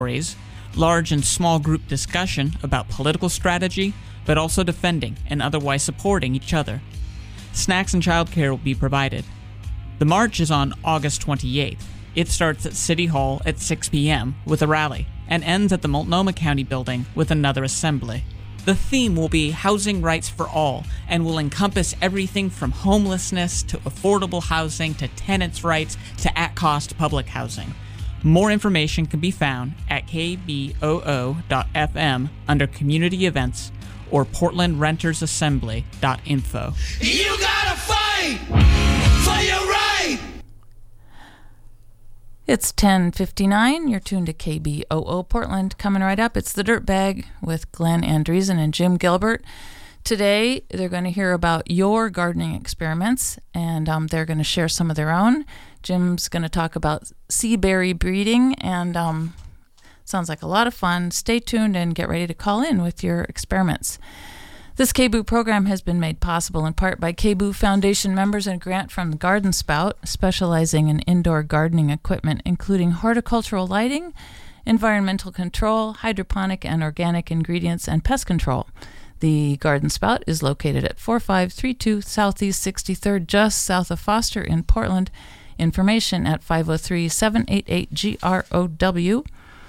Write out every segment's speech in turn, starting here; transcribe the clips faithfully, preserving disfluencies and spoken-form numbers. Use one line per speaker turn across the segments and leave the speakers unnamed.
stories, large and small group discussion about political strategy, but also defending and otherwise supporting each other. Snacks and childcare will be provided. The march is on August twenty-eighth. It starts at City Hall at six p.m. with a rally and ends at the Multnomah County Building with another assembly. The theme will be housing rights for all and will encompass everything from homelessness to affordable housing to tenants' rights to at-cost public housing. More information can be found at k b o o dot f m under Community Events or portland renters assembly dot info.
You gotta fight for your right!
It's ten fifty-nine. You're tuned to K B O O Portland. Coming right up, it's The Dirt Bag with Glenn Andreessen and Jim Gilbert. Today, they're going to hear about your gardening experiments, and um, they're going to share some of their own. Jim's going to talk about sea berry breeding, and um, sounds like a lot of fun. Stay tuned and get ready to call in with your experiments. This K B O O program has been made possible in part by K B O O Foundation members and a grant from the Garden Spout, specializing in indoor gardening equipment, including horticultural lighting, environmental control, hydroponic and organic ingredients, and pest control. The Garden Spout is located at forty-five thirty-two Southeast sixty-third, just south of Foster in Portland. Information at five oh three, seven eight eight, G R O W.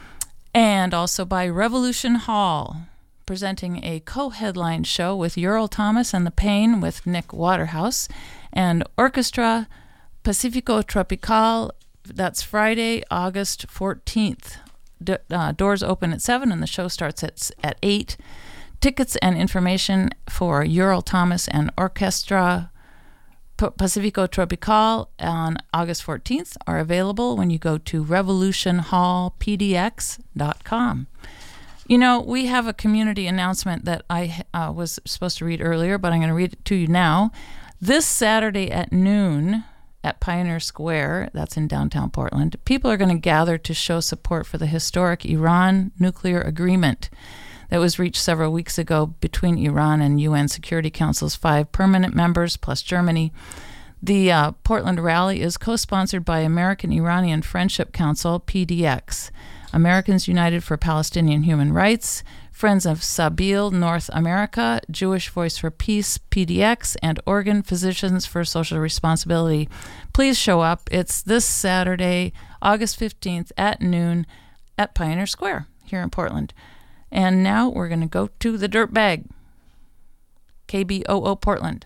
And also by Revolution Hall, presenting a co-headline show with Ural Thomas and the Pain with Nick Waterhouse, and Orchestra Pacifico Tropical. That's Friday, August fourteenth. D- uh, doors open at seven and the show starts at, at eight. Tickets and information for Ural Thomas and Orchestra P- Pacifico Tropical on August fourteenth are available when you go to revolution hall p d x dot com. You know, we have a community announcement that I uh, was supposed to read earlier, but I'm going to read it to you now. This Saturday at noon at Pioneer Square, that's in downtown Portland, people are going to gather to show support for the historic Iran nuclear agreement that was reached several weeks ago between Iran and U N Security Council's five permanent members plus Germany. The uh, Portland rally is co-sponsored by American Iranian Friendship Council, P D X, Americans United for Palestinian Human Rights, Friends of Sabeel North America, Jewish Voice for Peace, P D X, and Oregon Physicians for Social Responsibility. Please show up. It's this Saturday, August fifteenth at noon at Pioneer Square here in Portland. And now we're going to go to the Dirt Bag. K B O O Portland.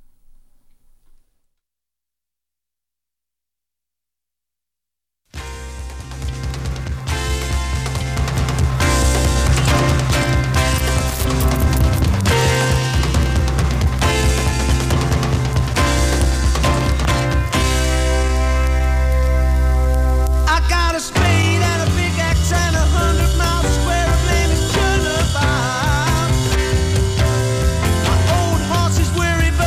I got a spade and a big axe and a hundred miles square of land in Turnabout. My old horse is weary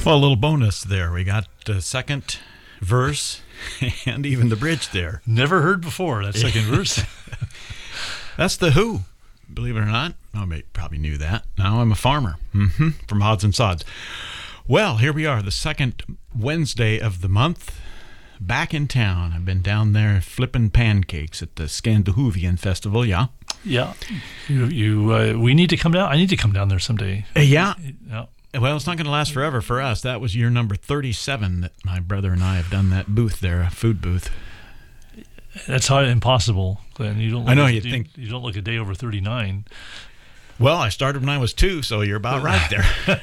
Well, a little bonus there. We got the second verse and even the bridge there.
Never heard before that second verse.
That's The Who, believe it or not. Oh, you probably knew that. Now I'm a farmer mm-hmm. from Odds and Sods. Well, here we are, the second Wednesday of the month. Back in town. I've been down there flipping pancakes at the Scandinavian Festival, yeah?
Yeah. You, you uh, we need to come down. I need to come down there someday.
Uh, yeah.
Yeah.
Well, it's not going to last forever for us. That was year number thirty-seven that my brother and I have done that booth there, a food booth.
That's how impossible, Glenn. You don't look
I know,
a,
you'd
you,
think-
you don't look a day over thirty-nine.
Well, I started when I was two, so you're about right there.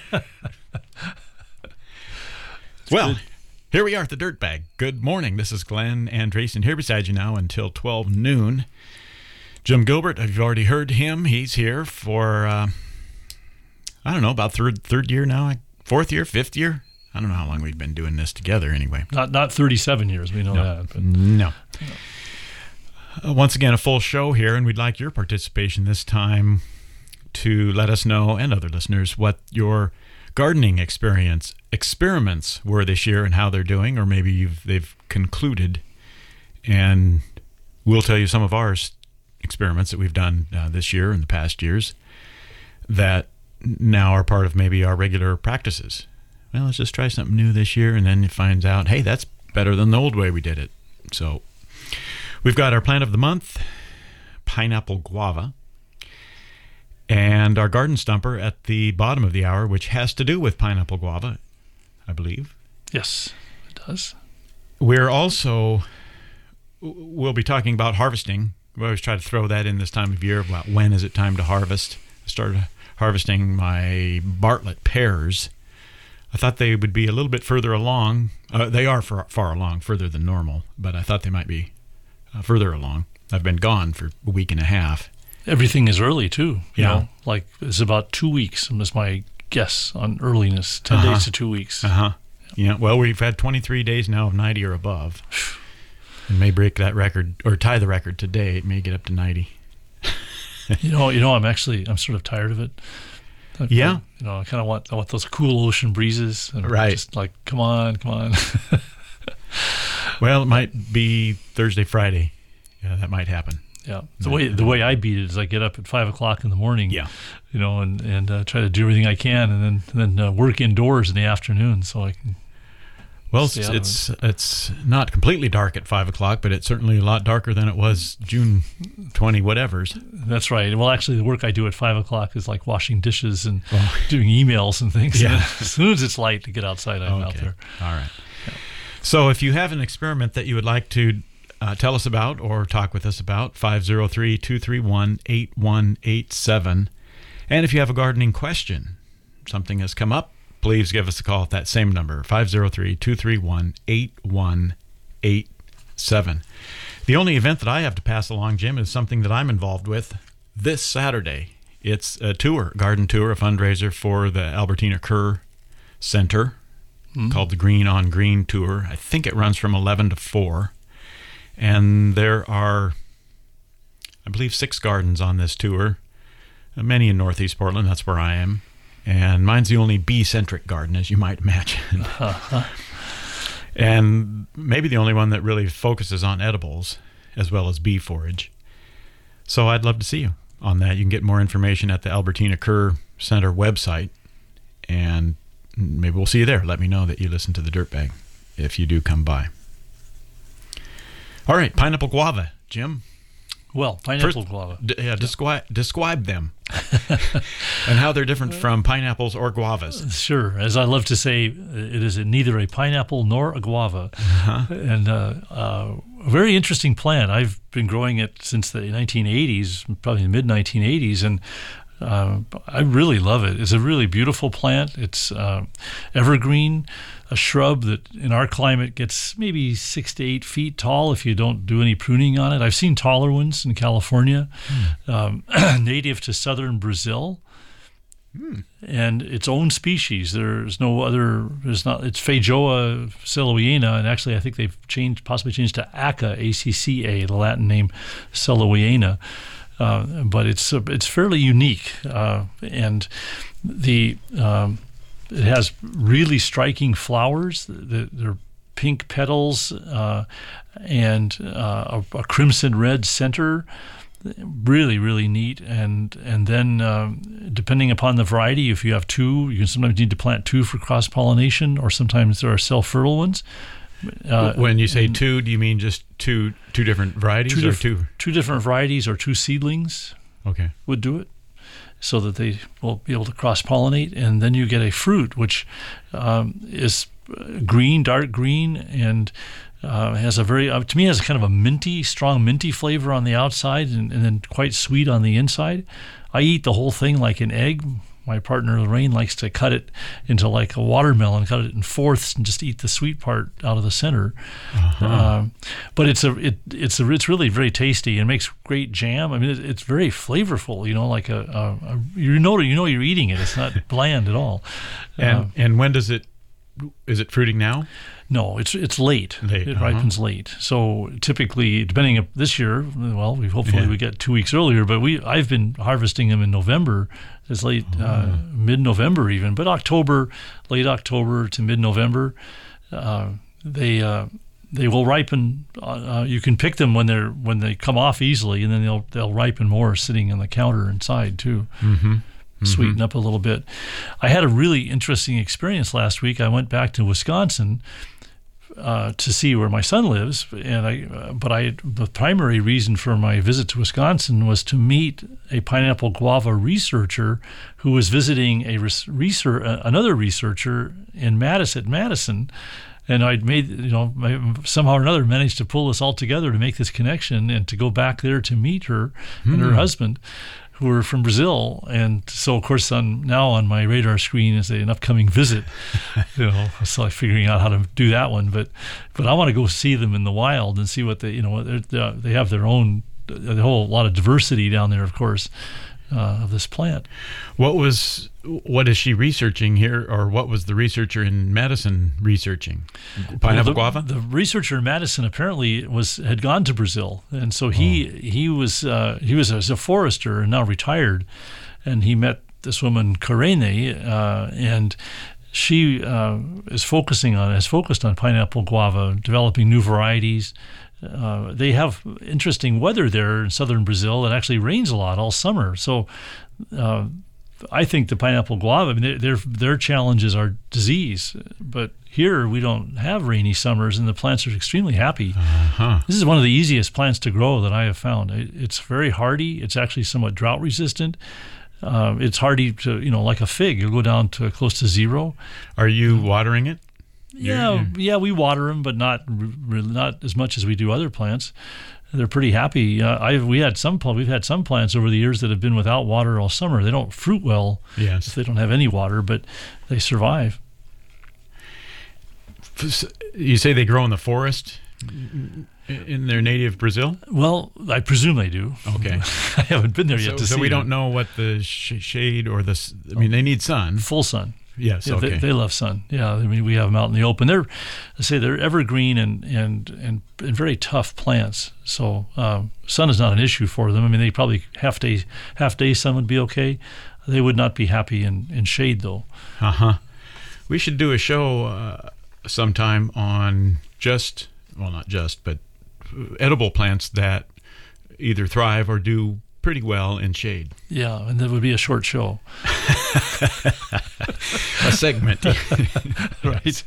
Well,
good.
Here we are at the Dirt Bag. Good morning. This is Glenn Andreessen here beside you now until twelve noon. Jim Gilbert, you've already heard him. He's here for, uh, I don't know, about third third year now, fourth year, fifth year. I don't know how long we've been doing this together anyway.
Not not thirty-seven years. We know
No.
that. But.
No. Uh, once again, a full show here, and we'd like your participation this time to let us know, and other listeners, what your gardening experience experiments were this year and how they're doing, or maybe you've they've concluded, and we'll tell you some of our s- experiments that we've done uh, this year and the past years that now are part of maybe our regular practices. Well, let's just try something new this year, and then you find out, hey, that's better than the old way we did it. So we've got our plant of the month, pineapple guava, and our garden stumper at the bottom of the hour, which has to do with pineapple guava, I believe.
Yes, it does.
We're also, we'll be talking about harvesting. We always try to throw that in this time of year about when is it time to harvest. I started harvesting my Bartlett pears. I thought they would be a little bit further along. Uh, they are far, far along, further than normal, but I thought they might be uh, further along. I've been gone for a week and a half.
Everything is early too. You
Yeah.
know, like it's about two weeks. That's my guess on earliness. Ten
Uh-huh.
days to two weeks.
Uh-huh. Yeah, well, we've had twenty-three days now of ninety or above. It may break that record, or tie the record today. It may get up to ninety.
You know, you know, I'm actually I'm sort of tired of it. I-
Yeah?
You know, I kind of want I want those cool ocean breezes. And
Right.
Just like, come on, come on.
Well, it might be Thursday, Friday. Yeah, that might happen.
Yeah. The way the way I beat it is I get up at five o'clock in the morning.
Yeah.
You know, and and uh, try to do everything I can, and then and then uh, work indoors in the afternoon so I can.
Well,
Stay
it's
out of
it's, it's not completely dark at five o'clock, but it's certainly a lot darker than it was June twenty whatevers.
That's right. Well, actually, the work I do at five o'clock is like washing dishes and
Oh.
doing emails and things.
Yeah.
And as soon as it's light to get outside, I'm out there.
All right. So if you have an experiment that you would like to uh, tell us about or talk with us about, five oh three, two three one, eight one eight seven. And if you have a gardening question, something has come up, please give us a call at that same number, five oh three, two three one, eight one eight seven. The only event that I have to pass along, Jim, is something that I'm involved with this Saturday. It's a tour, garden tour, a fundraiser for the Albertina Kerr Center,
Mm-hmm.
called the Green on Green Tour. I think it runs from eleven to four. And there are, I believe, six gardens on this tour, uh, many in Northeast Portland. That's where I am. And mine's the only bee-centric garden, as you might imagine. And maybe the only one that really focuses on edibles as well as bee forage. So I'd love to see you on that. You can get more information at the Albertina Kerr Center website. And maybe we'll see you there. Let me know that you listen to the Dirt Bag if you do come by. All right, pineapple guava, Jim.
Well, pineapple
First,
guava.
D- yeah, describe describe them and how they're different from pineapples or guavas.
Sure. As I love to say, it is neither a pineapple nor a guava.
Uh-huh.
And uh, uh, a very interesting plant. I've been growing it since the nineteen eighties, probably the mid nineteen eighties, and Uh, I really love it. It's a really beautiful plant. It's uh, evergreen, a shrub that in our climate gets maybe six to eight feet tall if you don't do any pruning on it. I've seen taller ones in California, mm. um, native to southern Brazil, mm. and its own species. There's no other. There's not. It's Feijoa celowiana, and actually I think they've changed, possibly changed to Acca, A C C A, the Latin name celowiana. Uh, but it's uh, it's fairly unique, uh, and the um, it has really striking flowers. They're pink petals uh, and uh, a, a crimson red center. Really, really neat. And and then um, depending upon the variety, if you have two, you can sometimes need to plant two for cross pollination, or sometimes there are self-fertile ones.
Uh, when you say two, do you mean just two two different varieties,
two
or
dif-
two
two different varieties or two seedlings?
Okay,
would do it, so that they will be able to cross pollinate, and then you get a fruit which um, is green, dark green, and uh, has a very uh, to me has kind of a minty, strong minty flavor on the outside, and, and then quite sweet on the inside. I eat the whole thing like an egg. My partner Lorraine likes to cut it into like a watermelon, cut it in fourths, and just eat the sweet part out of the center. Uh-huh. Um, but it's a it it's a it's really very tasty and makes great jam. I mean, it, it's very flavorful. You know, like a, a, a you know you know you're eating it. It's not bland at all.
And
uh,
and when does it is it fruiting now?
No, it's it's late.
Late.
It
uh-huh.
ripens late. So typically, depending on this year, well, we hopefully
yeah.
we get two weeks earlier. But we I've been harvesting them in November, as late
oh.
uh, mid-November even. But October, late October to mid-November, uh, they uh, they will ripen. Uh, you can pick them when they're when they come off easily, and then they'll they'll ripen more sitting on the counter inside too.
Mm-hmm.
Sweeten
mm-hmm.
up a little bit. I had a really interesting experience last week. I went back to Wisconsin uh, to see where my son lives, and I. Uh, but I, the primary reason for my visit to Wisconsin was to meet a pineapple guava researcher who was visiting a res- research, uh, another researcher in Madison, Madison. And I'd made, you know, I somehow or another managed to pull this all together to make this connection and to go back there to meet her mm. and her husband, who are from Brazil. And so, of course, on now on my radar screen is an upcoming visit. You know, so I'm figuring out how to do that one. But but I want to go see them in the wild and see what they, you know, they're, they have their own, a whole lot of diversity down there, of course, uh, of this plant.
What was, what is she researching here, or what was the researcher in Madison researching? Pineapple
well, the,
guava?
The researcher in Madison apparently was had gone to Brazil, and so he oh. he was uh, he was a, a forester and now retired, and he met this woman Karene, uh, and she uh, is focusing on has focused on pineapple guava, developing new varieties. Uh, they have interesting weather there in southern Brazil. It actually rains a lot all summer, so. Uh, I think the pineapple guava, I mean, their their challenges are disease, but here we don't have rainy summers, and the plants are extremely happy.
Uh-huh.
This is one of the easiest plants to grow that I have found. It, it's very hardy. It's actually somewhat drought resistant. Uh, it's hardy to, you know, like a fig. You'll go down to close to zero.
Are you watering it?
Yeah, you're, you're... yeah, we water them, but not not as much as we do other plants. They're pretty happy. Uh, I we had some we've had some plants over the years that have been without water all summer. They don't fruit well
yes.
if they don't have any water, but they survive.
You say they grow in the forest in their native Brazil?
Well, I presume they do.
Okay,
I haven't been there
so,
yet to
so
see.
we
them.
don't know what the sh- shade or the. I mean, they need sun.
Full sun.
Yes,
yeah,
okay.
They, they love sun. Yeah, I mean, we have them out in the open. They're, I say, they're evergreen and and and, and very tough plants. So um, sun is not an issue for them. I mean, they probably half day half day sun would be okay. They would not be happy in, in shade though.
Uh huh. We should do a show uh, sometime on just well, not just, but edible plants that either thrive or do pretty well in shade.
Yeah, and that would be a short show.
A segment.
Right.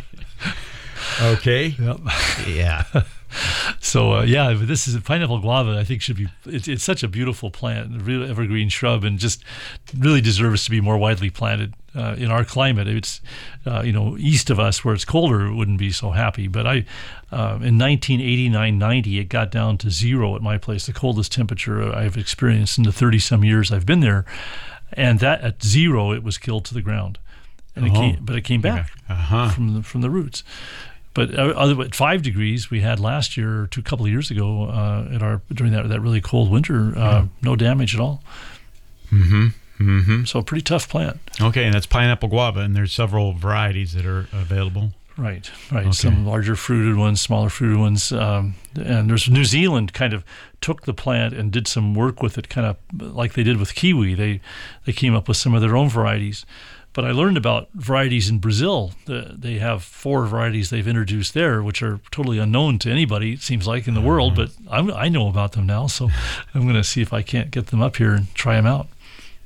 Okay.
Yep.
Yeah.
So uh, yeah, but this is pineapple guava. I think should be. It's, it's such a beautiful plant, a real evergreen shrub, and just really deserves to be more widely planted uh, in our climate. It's uh, you know east of us where it's colder, it wouldn't be so happy. But I uh, in nineteen eighty-nine ninety, it got down to zero at my place, the coldest temperature I've experienced in the thirty some years I've been there, and that at zero it was killed to the ground, and
oh.
it came, but it came back
uh-huh.
from the from the roots. But other at five degrees we had last year or two couple of years ago uh, at our during that that really cold winter, uh, yeah. no damage at all.
Mm-hmm. Mm-hmm.
So a pretty tough plant.
Okay, and that's pineapple guava, and there's several varieties that are available.
Right, right.
Okay.
Some larger fruited ones, smaller fruited ones, um, and there's New Zealand kind of took the plant and did some work with it, kind of like they did with kiwi. They they came up with some of their own varieties. But I learned about varieties in Brazil. The, they have four varieties they've introduced there, which are totally unknown to anybody, it seems like, in the world. But I'm, I know about them now, so I'm going to see if I can't get them up here and try them out.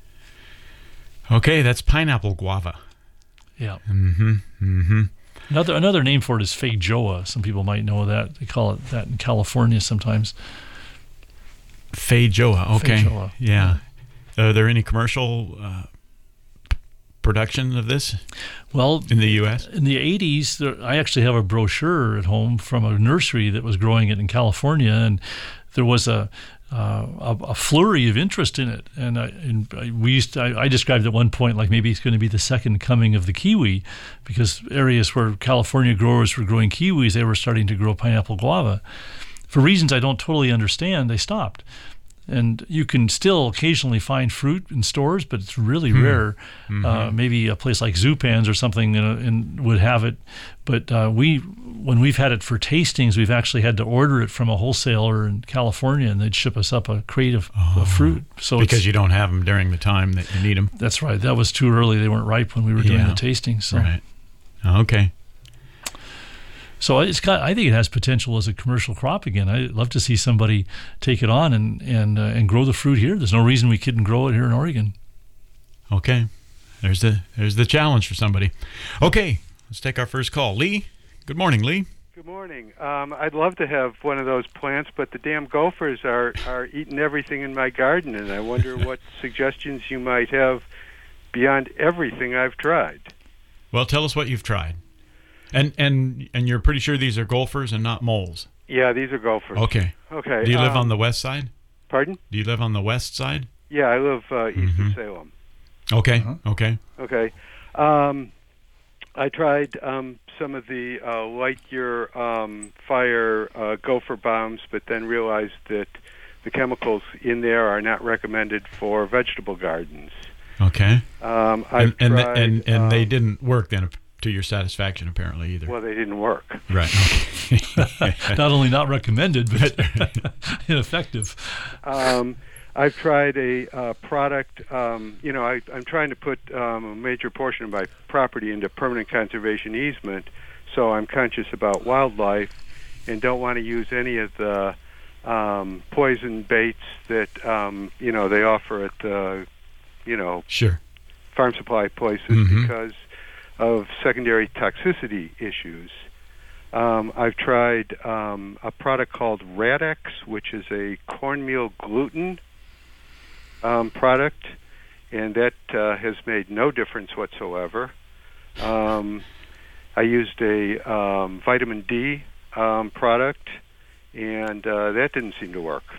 Okay, that's pineapple guava.
Yeah.
Mm-hmm. Mm-hmm.
Another another name for it is feijoa. Some people might know that. They call it that in California sometimes.
Feijoa. Okay.
Feijoa.
Yeah. Are there any commercial uh, production of this?
Well,
in the U S?
In the eighties, there, I actually have a brochure at home from a nursery that was growing it in California, and there was a uh, a, a flurry of interest in it. And, I, and I, we used to, I, I described at one point like maybe it's going to be the second coming of the kiwi, because areas where California growers were growing kiwis, they were starting to grow pineapple guava. For reasons I don't totally understand, they stopped. And you can still occasionally find fruit in stores, but it's really hmm. rare. Mm-hmm. Uh, maybe a place like Zupan's or something uh, in, would have it. But uh, we, when we've had it for tastings, we've actually had to order it from a wholesaler in California, and they'd ship us up a crate of, oh, of fruit. So
because you don't have them during the time that you need them.
That's right. That was too early. They weren't ripe when we were doing
yeah.
the tastings. So.
Right. Okay.
So it's got. I think it has potential as a commercial crop again. I'd love to see somebody take it on and and uh, and grow the fruit here. There's no reason we couldn't grow it here in Oregon.
Okay, there's the there's the challenge for somebody. Okay, let's take our first call. Lee, good morning, Lee.
Good morning. Um, I'd love to have one of those plants, but the damn gophers are are eating everything in my garden, and I wonder what suggestions you might have beyond everything I've tried.
Well, tell us what you've tried. And and and you're pretty sure these are gophers and not moles?
Yeah, these are gophers.
Okay.
Okay.
Do you live
um,
on the west side?
Pardon?
Do you live on the west side?
Yeah, I live uh, east
mm-hmm.
of Salem.
Okay.
Uh-huh.
Okay.
Okay. Um, I tried um, some of the uh, light year um, fire uh, gopher bombs, but then realized that the chemicals in there are not recommended for vegetable gardens.
Okay.
Um, I've
and and,
tried,
and, and
um,
they didn't work then to your satisfaction, apparently, either.
Well, they didn't work.
Right. Okay.
Not only not recommended, but ineffective.
Um, I've tried a uh, product. Um, you know, I, I'm trying to put um, a major portion of my property into permanent conservation easement, so I'm conscious about wildlife and don't want to use any of the um, poison baits that um, you know they offer at uh, you know
sure
farm supply places
mm-hmm.
because of secondary toxicity issues. Um, I've tried um, a product called Radex, which is a cornmeal gluten um, product, and that uh, has made no difference whatsoever. Um, I used a um, vitamin D um, product, and uh, that didn't seem to work.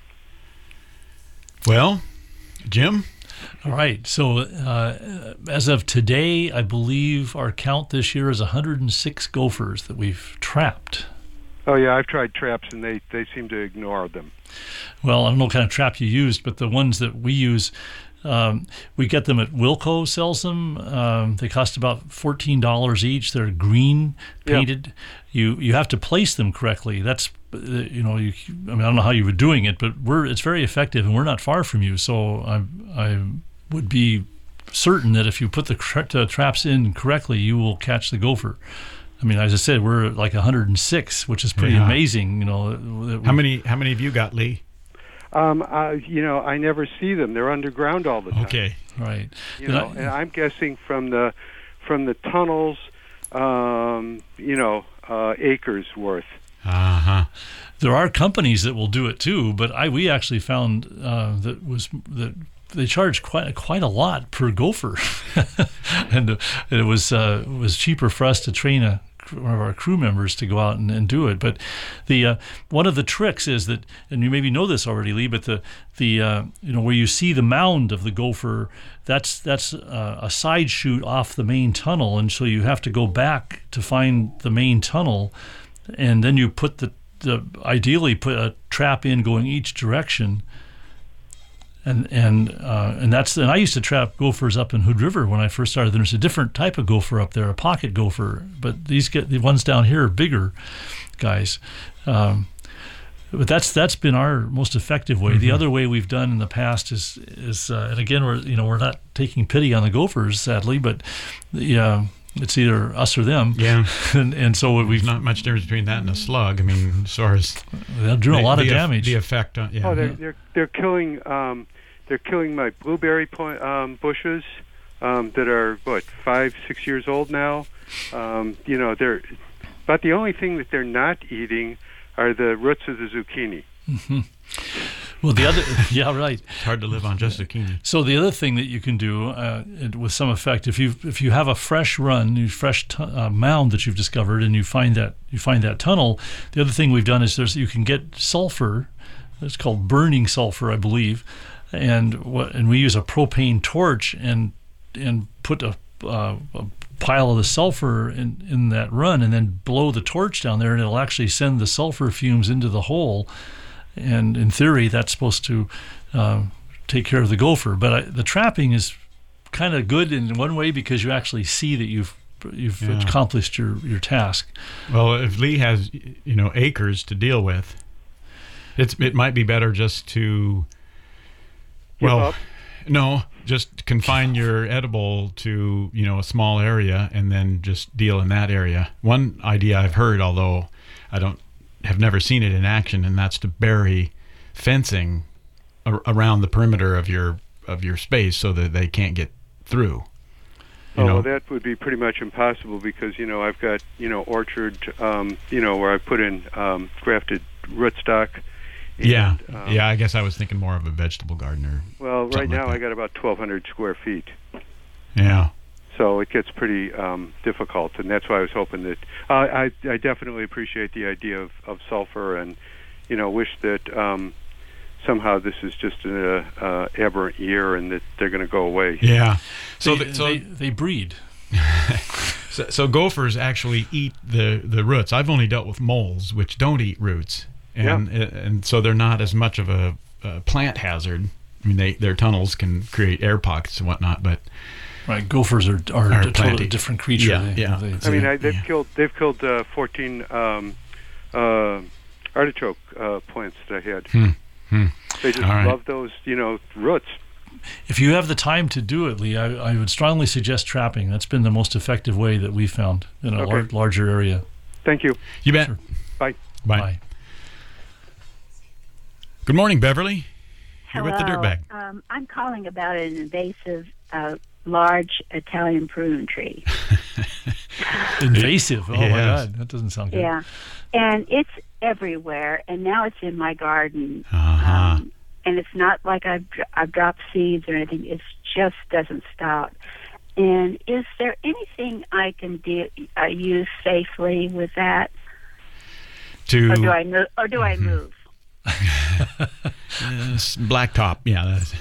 Well, Jim?
All right. So uh, as of today, I believe our count this year is one hundred six gophers that we've trapped.
Oh, yeah, I've tried traps, and they, they seem to ignore them.
Well, I don't know what kind of trap you used, but the ones that we use, um, we get them at Wilco sells them. Um, they cost about fourteen dollars each. They're green, painted. Yeah. You you have to place them correctly. That's you know, you, I mean, I don't know how you were doing it, but we're it's very effective, and we're not far from you. So I I would be certain that if you put the tra- uh, traps in correctly, you will catch the gopher. I mean, as I said, we're at like one hundred six, which is pretty yeah. amazing. You know,
how many how many have you got, Lee?
Um, uh, you know, I never see them. They're underground all the time.
Okay, right.
You know, I, and I'm guessing from the from the tunnels, um, you know, uh, acres worth.
Uh-huh.
There are companies that will do it too, but I we actually found uh, that was that they charge quite quite a lot per gopher, and it was uh, it was cheaper for us to train a one of our crew members to go out and, and do it. But the uh, one of the tricks is that, and you maybe know this already, Lee, but the the uh, you know where you see the mound of the gopher, that's that's uh, a side chute off the main tunnel, and so you have to go back to find the main tunnel. And then you put the, the ideally put a trap in going each direction, and and uh, and that's and I used to trap gophers up in Hood River when I first started. There's a different type of gopher up there, a pocket gopher, but these get the ones down here are bigger guys. Um, but that's that's been our most effective way.
Mm-hmm.
The other way we've done in the past is is uh, and again we're you know we're not taking pity on the gophers, sadly, but yeah. It's either us or them.
Yeah.
and, and so we've
There's not much difference between that and a slug. I mean, as far as
they'll do a
the,
lot
the
of
eff-
damage.
The effect on yeah.
Oh, they're they're they're killing um, they're killing my blueberry point, um, bushes um, that are what five six years old now. Um, you know, they're but the only thing that they're not eating are the roots of the zucchini.
Mm-hmm. Well, the other, yeah, right.
It's hard to live on just zucchini.
So the other thing that you can do uh, with some effect, if you if you have a fresh run, a fresh t- uh, mound that you've discovered, and you find that you find that tunnel, the other thing we've done is there's you can get sulfur. It's called burning sulfur, I believe, and what and we use a propane torch and and put a, uh, a pile of the sulfur in in that run, and then blow the torch down there, and it'll actually send the sulfur fumes into the hole. And in theory, that's supposed to uh, take care of the gopher. But I, the trapping is kind of good in one way because you actually see that you've you've
Yeah.
accomplished your, your task.
Well, if Lee has you know acres to deal with, it's it might be better just to
Give
well,
up?
no, just confine your edible to you know a small area and then just deal in that area. One idea I've heard, although I don't. have never seen it in action, and that's to bury fencing ar- around the perimeter of your of your space so that they can't get through. You
Oh,
know?
well, that would be pretty much impossible because you know I've got you know orchard, um, you know where I put in um, grafted rootstock. And,
yeah,
um,
yeah. I guess I was thinking more of a vegetable gardener.
Well, right
something like
now
that.
I got about twelve hundred square feet.
Yeah.
So it gets pretty um, difficult, and that's why I was hoping that uh, I, I definitely appreciate the idea of, of sulfur, and you know, wish that um, somehow this is just an uh, aberrant year, and that they're going to go away.
Yeah. So
they,
the, so,
they, they breed.
so so gophers actually eat the the roots. I've only dealt with moles, which don't eat roots, and and so they're not as much of a, a plant hazard. I mean, they their tunnels can create air pockets and whatnot, but.
Right, gophers are are,
Are
a totally
planty.
different creature.
Yeah,
They-
yeah.
they-
I mean, I, they've
Yeah.
killed they've killed uh, fourteen um, uh, artichoke uh, plants that I had.
Hmm. Hmm.
They just
All right.
love those, you know, roots.
If you have the time to do it, Lee, I, I would strongly suggest trapping. That's been the most effective way that we've found in a
Okay.
lar- larger area.
Thank you.
You bet.
Sure.
Bye.
Bye.
Bye.
Good morning, Beverly. You're
Hello.
with the Dirtbag.
Um, I'm calling about an invasive, uh, large Italian prune tree.
Invasive. Oh, my
Yes.
God. That doesn't sound good.
Yeah, and it's everywhere, and now it's in my garden.
Uh-huh.
Um, and it's not like I've dr- I've dropped seeds or anything. It just doesn't stop. And is there anything I can do, uh, use safely with that,
To
or do I move? Or do I move?
Yes, blacktop, yeah. That's,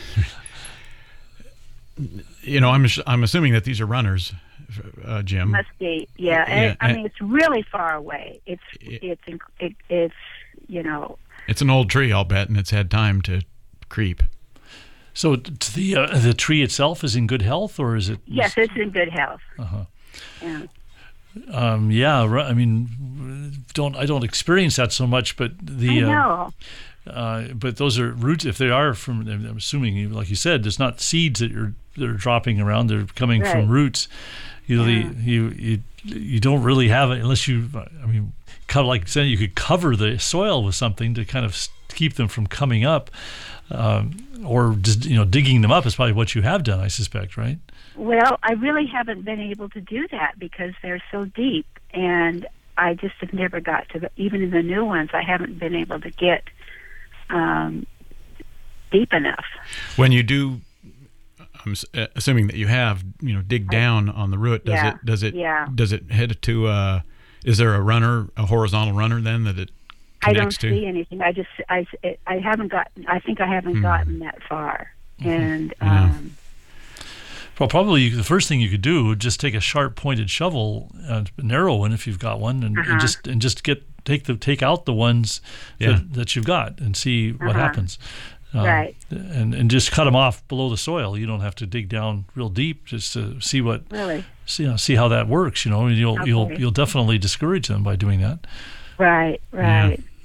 you know, I'm I'm assuming that these are runners, uh, Jim.
Must be, yeah. And
Yeah,
I
and-
mean, it's really far away. It's
Yeah.
it's inc- it, it's you know.
It's an old tree, I'll bet, and it's had time to creep.
So t- the uh, the tree itself is in good health, or is it?
Yes, it's in good health.
Uh-huh.
Yeah.
Um, yeah. ru- I mean, don't I don't experience that so much, but the.
I
Uh,
know.
Uh, but those are roots. If they are from, I'm assuming, you- like you said, there's not seeds that you're that are dropping around. They're coming
Right.
from roots. You, know,
Yeah.
the, you you you don't really have it unless you. I mean, kind of like saying you could cover the soil with something to kind of s- keep them from coming up, um, or just you know digging them up is probably what you have done. I suspect, right?
Well, I really haven't been able to do that because they're so deep, and I just have never got to the, even in the new ones, I haven't been able to get um, deep enough.
When you do, I'm s- uh, assuming that you have, you know, dig down on the root. Does
Yeah,
it? Does it?
yeah.
Does it head to? Uh, is there a runner, a horizontal runner, then that it
I don't
connects to?
see anything. I just I, I haven't gotten. I think I haven't
Hmm.
gotten that far, and
Yeah.
um,
Well, probably you, the first thing you could do would just take a sharp pointed shovel, uh, a narrow one if you've got one, and,
Uh-huh.
and just and just get take the take out the ones
Yeah.
that, that you've got and see what
Uh-huh.
happens. Uh,
Right.
And and just cut them off below the soil. You don't have to dig down real deep just to see what
really,
see you know, see how that works. You know, you'll you'll
Okay.
you'll definitely discourage them by doing that.
right, right.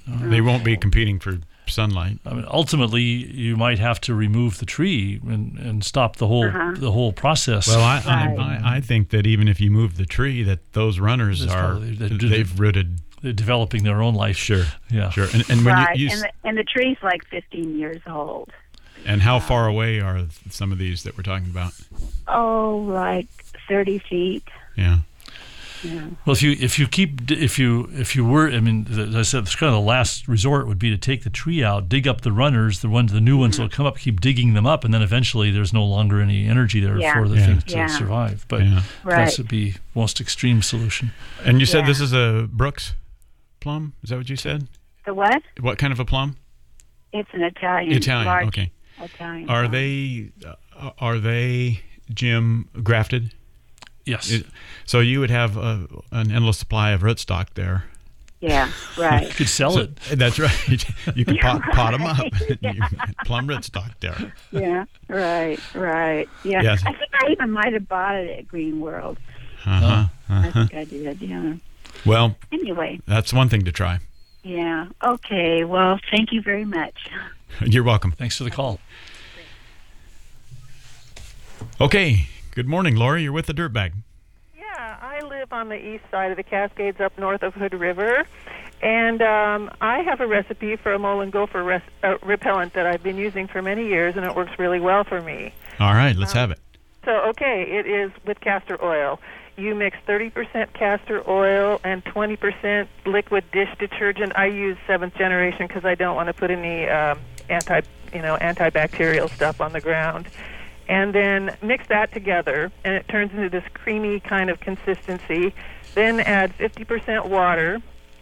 They won't be competing for sunlight.
I mean, ultimately, you might have to remove the tree and, and stop the whole
Uh-huh.
the whole process.
Well, I,
Right.
I I think that even if you move the tree, that those runners
That's
are
probably- they-
they've rooted.
They're developing their own life.
Sure,
Yeah.
sure. And, and when
right,
you, you
and, the, and the tree's like fifteen years old.
and how far away are some of these that we're talking about?
Oh, like thirty feet.
Yeah.
Yeah.
Well, if you if you keep if you if you were I mean, as I said, it's kind of the last resort would be to take the tree out, dig up the runners, the ones the new ones will come up, keep digging them up, and then eventually there's no longer any energy there
Yeah.
for the
Yeah.
thing to
Yeah.
survive. But
Yeah.
Right.
that would be most extreme solution.
And you said
Yeah.
this is a Brooks plum? Is that what you said?
The what?
What kind of a plum?
It's an Italian.
Italian.
large
Okay.
Italian.
Are
plum.
they uh, are they Jim grafted?
Yes.
It, so you would have a, an endless supply of rootstock there.
Yeah. Right.
You could sell
So-
it.
That's right. You can pot, pot them up.
Right.
You plum rootstock there.
Yeah. Right. Right. Yeah.
Yes.
I think I even might have bought it at Green World.
Uh-huh.
I
uh-huh.
think I did. Yeah.
Well,
Anyway.
that's one thing to try.
Yeah. Okay. Well, thank you very much.
You're welcome.
Thanks for the call.
Okay. Good morning, Lori. You're with the Dirtbag.
Yeah, I live on the east side of the Cascades up north of Hood River, and um, I have a recipe for a mole and gopher res- uh, repellent that I've been using for many years, and it works really well for me.
All right. Let's have it.
So, okay, it is with castor oil. You mix thirty percent castor oil and twenty percent liquid dish detergent. I use seventh generation because I don't want to put any um, anti, you know, antibacterial stuff on the ground. And then mix that together, and it turns into this creamy kind of consistency. Then add fifty percent water,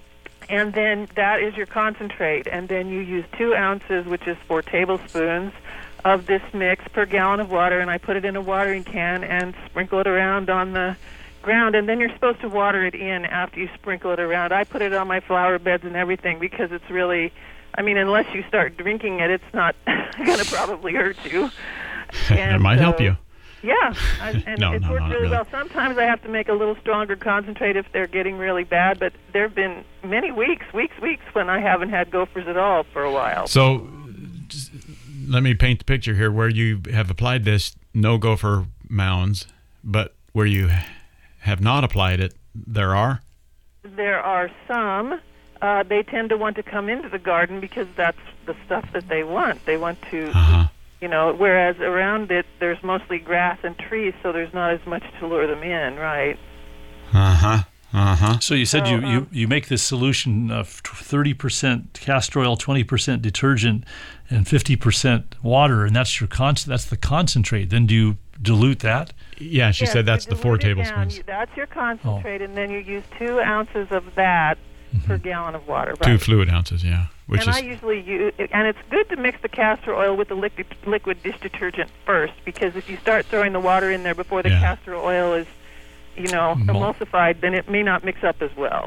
and then that is your concentrate. And then you use two ounces, which is four tablespoons, of this mix per gallon of water, and I put it in a watering can and sprinkle it around on the ground. And then you're supposed to water it in after you sprinkle it around. I put it on my flower beds and everything because it's really, I mean, unless you start drinking it, it's not going to probably hurt you.
That
And
might help
so-
you.
Yeah, I, and
No,
it's
no,
worked
not
really,
really.
well. Sometimes I have to make a little stronger concentrate if they're getting really bad, but there have been many weeks, weeks, weeks when I haven't had gophers at all for a while.
So just let me paint the picture here. Where you have applied this, no gopher mounds, but where you have not applied it, there are?
There are some. Uh, they tend to want to come into the garden because that's the stuff that they want. They want to,
Uh-huh.
you know, whereas around it there's mostly grass and trees, so there's not as much to lure them in, right?
Uh-huh. Uh-huh.
So you said
So,
you, you,
um,
you make this solution of thirty percent castor oil, twenty percent detergent, and fifty percent water, and that's your con- that's the concentrate. Then do you dilute that?
Yeah, she
Yes,
said
you
that's the four
dilute it down.
tablespoons.
You- That's your concentrate, and then you use two ounces of that per gallon of water.
Two
Right?
fluid ounces, yeah. Which
and
is
I usually use, and it's good to mix the castor oil with the liquid, liquid dish detergent first, because if you start throwing the water in there before the
Yeah.
castor oil is, you know,
Mul-
emulsified, then it may not mix up as well.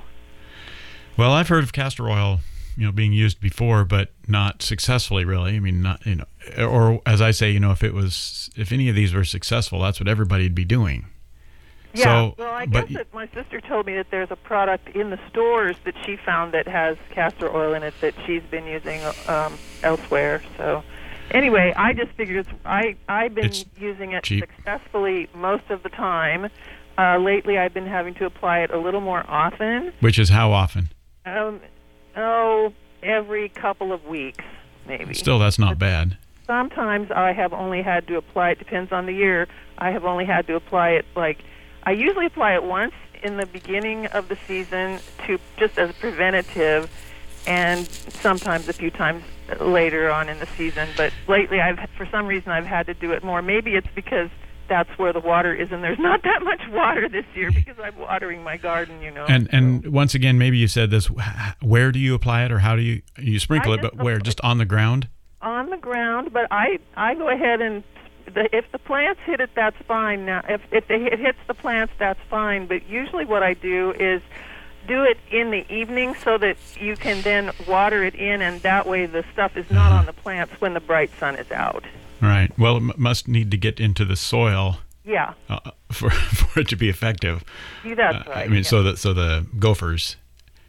well, I've heard of castor oil, you know, being used before, but not successfully, really. I mean, not you know, or as I say, you know, if it was, if any of these were successful, that's what everybody'd be doing.
Yeah,
So,
well, I
but-
guess that my sister told me that there's a product in the stores that she found that has castor oil in it that she's been using um, elsewhere. So, anyway, I just figured it's, I I've been
It's
using it
cheap.
successfully most of the time. Uh, lately, I've been having to apply it a little more often.
Which is how often?
Um, oh, every couple of weeks, maybe.
Still, that's not bad.
Sometimes I have only had to apply it, depends on the year, I have only had to apply it like, I usually apply it once in the beginning of the season to just as a preventative, and sometimes a few times later on in the season. But lately, I've for some reason I've had to do it more. Maybe it's because that's where the water is, and there's not that much water this year because I'm watering my garden, you know.
And and once again, maybe you said this. Where do you apply it, or how do you you sprinkle
I
it? But
just
where?
apply-
Just on the ground?
On the ground, but I I go ahead and the, if the plants hit it, that's fine. Now, if if they, it hits the plants, that's fine. But usually, what I do is do it in the evening so that you can then water it in, and that way the stuff is not
Uh-huh.
on the plants when the bright sun is out.
Right. Well, it m- must need to get into the soil
Yeah,
uh, for for it to be effective.
see, that's
Uh,
right.
I mean,
yeah.
so that so the gophers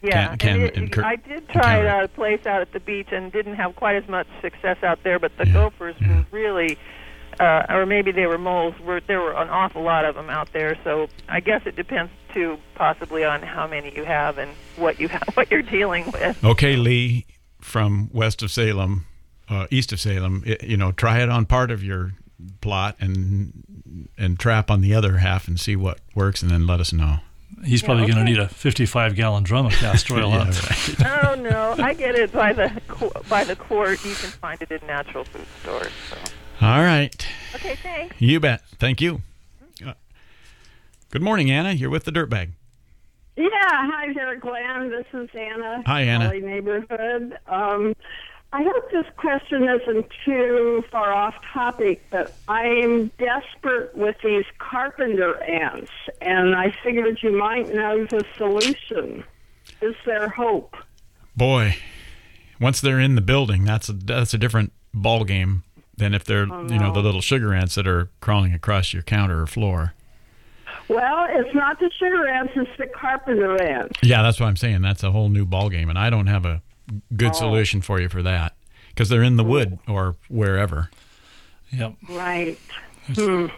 Yeah,
Can, can
and it,
incur-
I did try it
encounter.
at a place out at the beach and didn't have quite as much success out there, but the
Yeah,
gophers
yeah.
were really, uh, or maybe they were moles, were, there were an awful lot of them out there, so I guess it depends, too, possibly on how many you have and what, you have, what you're dealing with.
Okay, Lee, from west of Salem, uh, east of Salem, it, you know, try it on part of your plot and and trap on the other half and see what works, and then let us know.
He's probably
okay.
going to need a fifty-five gallon drum of castor oil.
Yeah,
huh?
right.
Oh, no, I get it by the qu- by the quart. You can find it in natural food stores. So.
All right.
Okay, thanks.
You bet. Thank you. Uh, good morning, Anna. You're with the Dirtbag.
Yeah, hi there, Glenn. This is Anna.
Hi, Anna.
Valley neighborhood. Um, I hope this question isn't too far off topic, but I'm desperate with these carpenter ants, and I figured you might know the solution. Is there hope?
Boy, once they're in the building, that's a that's a different ball game than if they're
Oh,
you know
no.
the little sugar ants that are crawling across your counter or floor.
Well, it's not the sugar ants, it's the carpenter ants.
Yeah, that's what I'm saying. That's a whole new ball game, and I don't have a good
Oh.
solution for you for that because they're in the wood or wherever.
Yep.
Right. Hmm.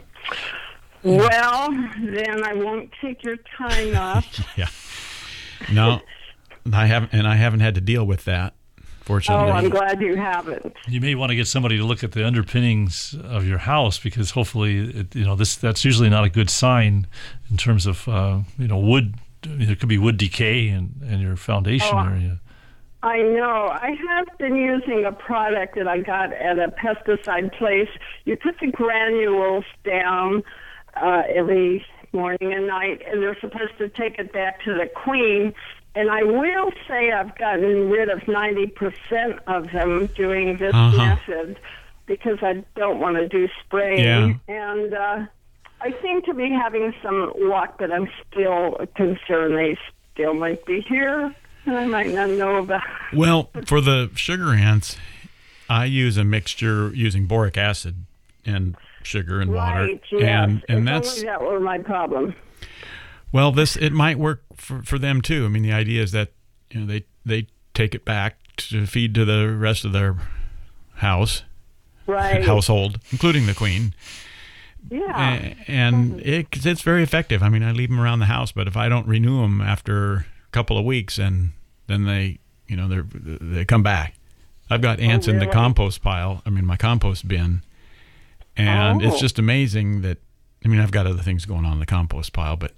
Well, then I won't take your time up.
Yeah. No, I haven't, and I haven't had to deal with that. Fortunately.
Oh, I'm glad you haven't.
You may want to get somebody to look at the underpinnings of your house because hopefully, it, you know, this that's usually not a good sign in terms of uh, you know wood. I mean, there could be wood decay in, in your foundation
Oh,
area.
I know. I have been using a product that I got at a pesticide place. You put the granules down uh, every morning and night, and they're supposed to take it back to the queen. And I will say I've gotten rid of ninety percent of them doing this
Uh-huh.
method because I don't want to do spraying.
Yeah.
And uh, I seem to be having some luck, but I'm still concerned they still might be here. And I might not know about.
Well, for the sugar ants, I use a mixture using boric acid and sugar and water,
Right, yes.
and and
if
that's
only that were my problem.
well, this it might work for, for them too. I mean, the idea is that you know they they take it back to feed to the rest of their house
Right.
household, including the queen.
Yeah.
A- and it, it's very effective. I mean, I leave them around the house, but if I don't renew them after a couple of weeks, and then they, you know, they they come back. I've got ants in the
really?
compost pile. I mean, my compost bin, and
Oh.
it's just amazing that. I mean, I've got other things going on in the compost pile, but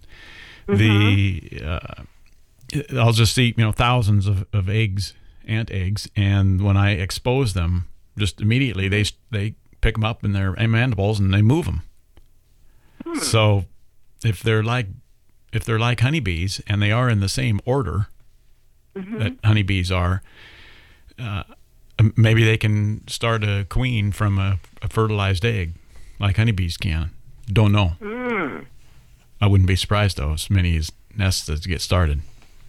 the uh, I'll just see, you know, thousands of, of eggs, ant eggs, and when I expose them, just immediately they they pick them up in their mandibles and they move them. So if they're like if they're like honeybees, and they are in the same order that honeybees are, uh, maybe they can start a queen from a, a fertilized egg, like honeybees can. Don't know.
Mm.
I wouldn't be surprised though, as many as nests that get started.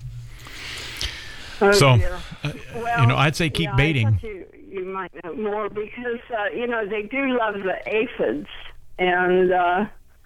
Oh,
So,
dear.
uh,
Well,
you know, I'd say keep
yeah, I
baiting.
thought you, you might know more because uh, you know they do love the aphids, and uh,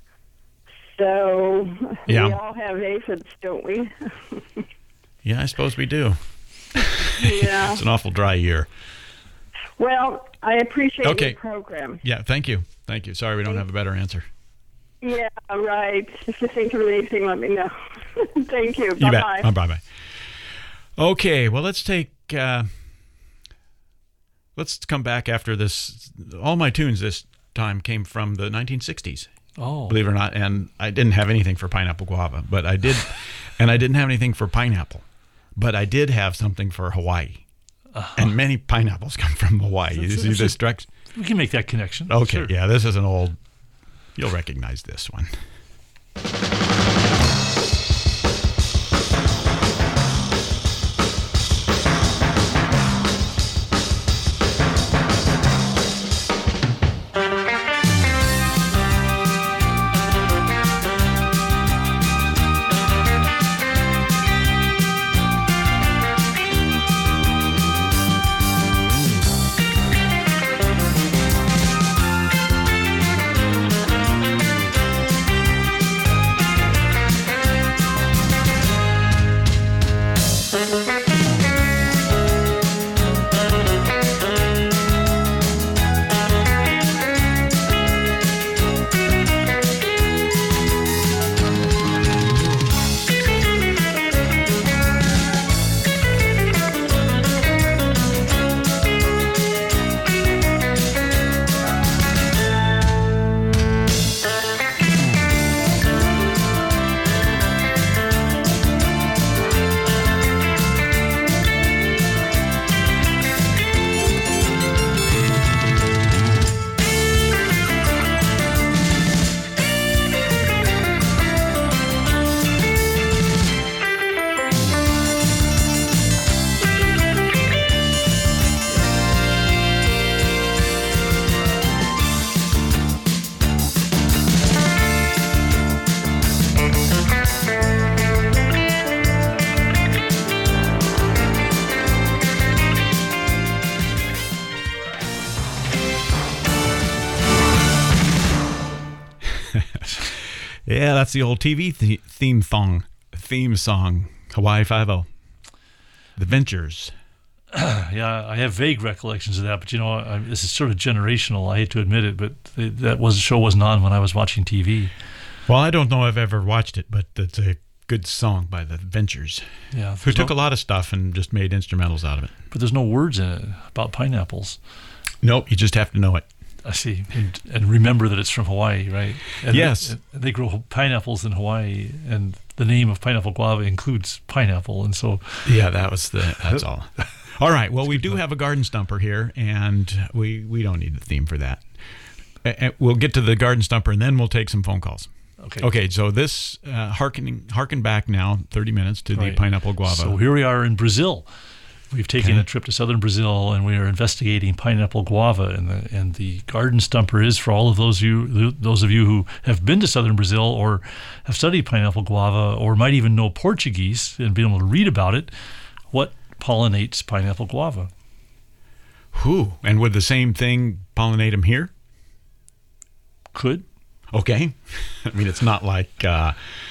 so
Yeah.
we all have aphids, don't we?
Yeah, I suppose we do.
Yeah.
It's an awful dry year.
Well, I appreciate
Okay.
your program.
Yeah, thank you. Thank you. Sorry we don't have a better answer.
Yeah, right. If you think of anything, let me know. Thank you.
You
Bye-bye.
bet. Bye bye. Okay, well, let's take. Uh, let's come back after this. All my tunes this time came from the nineteen sixties.
Oh,
Believe it or not, and I didn't have anything for pineapple guava, but I did, and I didn't have anything for pineapple, but I did have something for Hawaii,
Uh-huh.
and many pineapples come from Hawaii. You see this direct?
we can make that connection.
Okay,
Sure.
yeah, this is an old. You'll recognize this one.
Thank
Yeah, that's the old T V th- theme song. Theme song. Hawaii Five-O. The Ventures.
Yeah, I have vague recollections of that, but you know, I, this is sort of generational. I hate to admit it, but the, that was show wasn't on when I was watching T V.
Well, I don't know if I've ever watched it, but it's a good song by the Ventures.
Yeah,
who took
no,
a lot of stuff and just made instrumentals out of it.
But there's no words in it about pineapples.
Nope, you just have to know it.
I see, and, and remember that it's from Hawaii, right? And
yes,
they, they grow pineapples in Hawaii, and the name of pineapple guava includes pineapple, and so
yeah, that was the that's all. All right. Well, we do have a garden stumper here, and we, we don't need the theme for that. Uh, we'll get to the garden stumper, and then we'll take some phone calls.
Okay.
Okay. So this uh, harkening harken back now thirty minutes to
right.
the pineapple guava.
So here we are in Brazil. We've taken
okay.
a trip to southern Brazil, and we are investigating pineapple guava. And the and the garden stumper is for all of those you those of you who have been to southern Brazil or have studied pineapple guava, or might even know Portuguese and been able to read about it. What pollinates pineapple guava?
Who? And would the same thing pollinate them here?
Could.
Okay. I mean, it's not like, uh,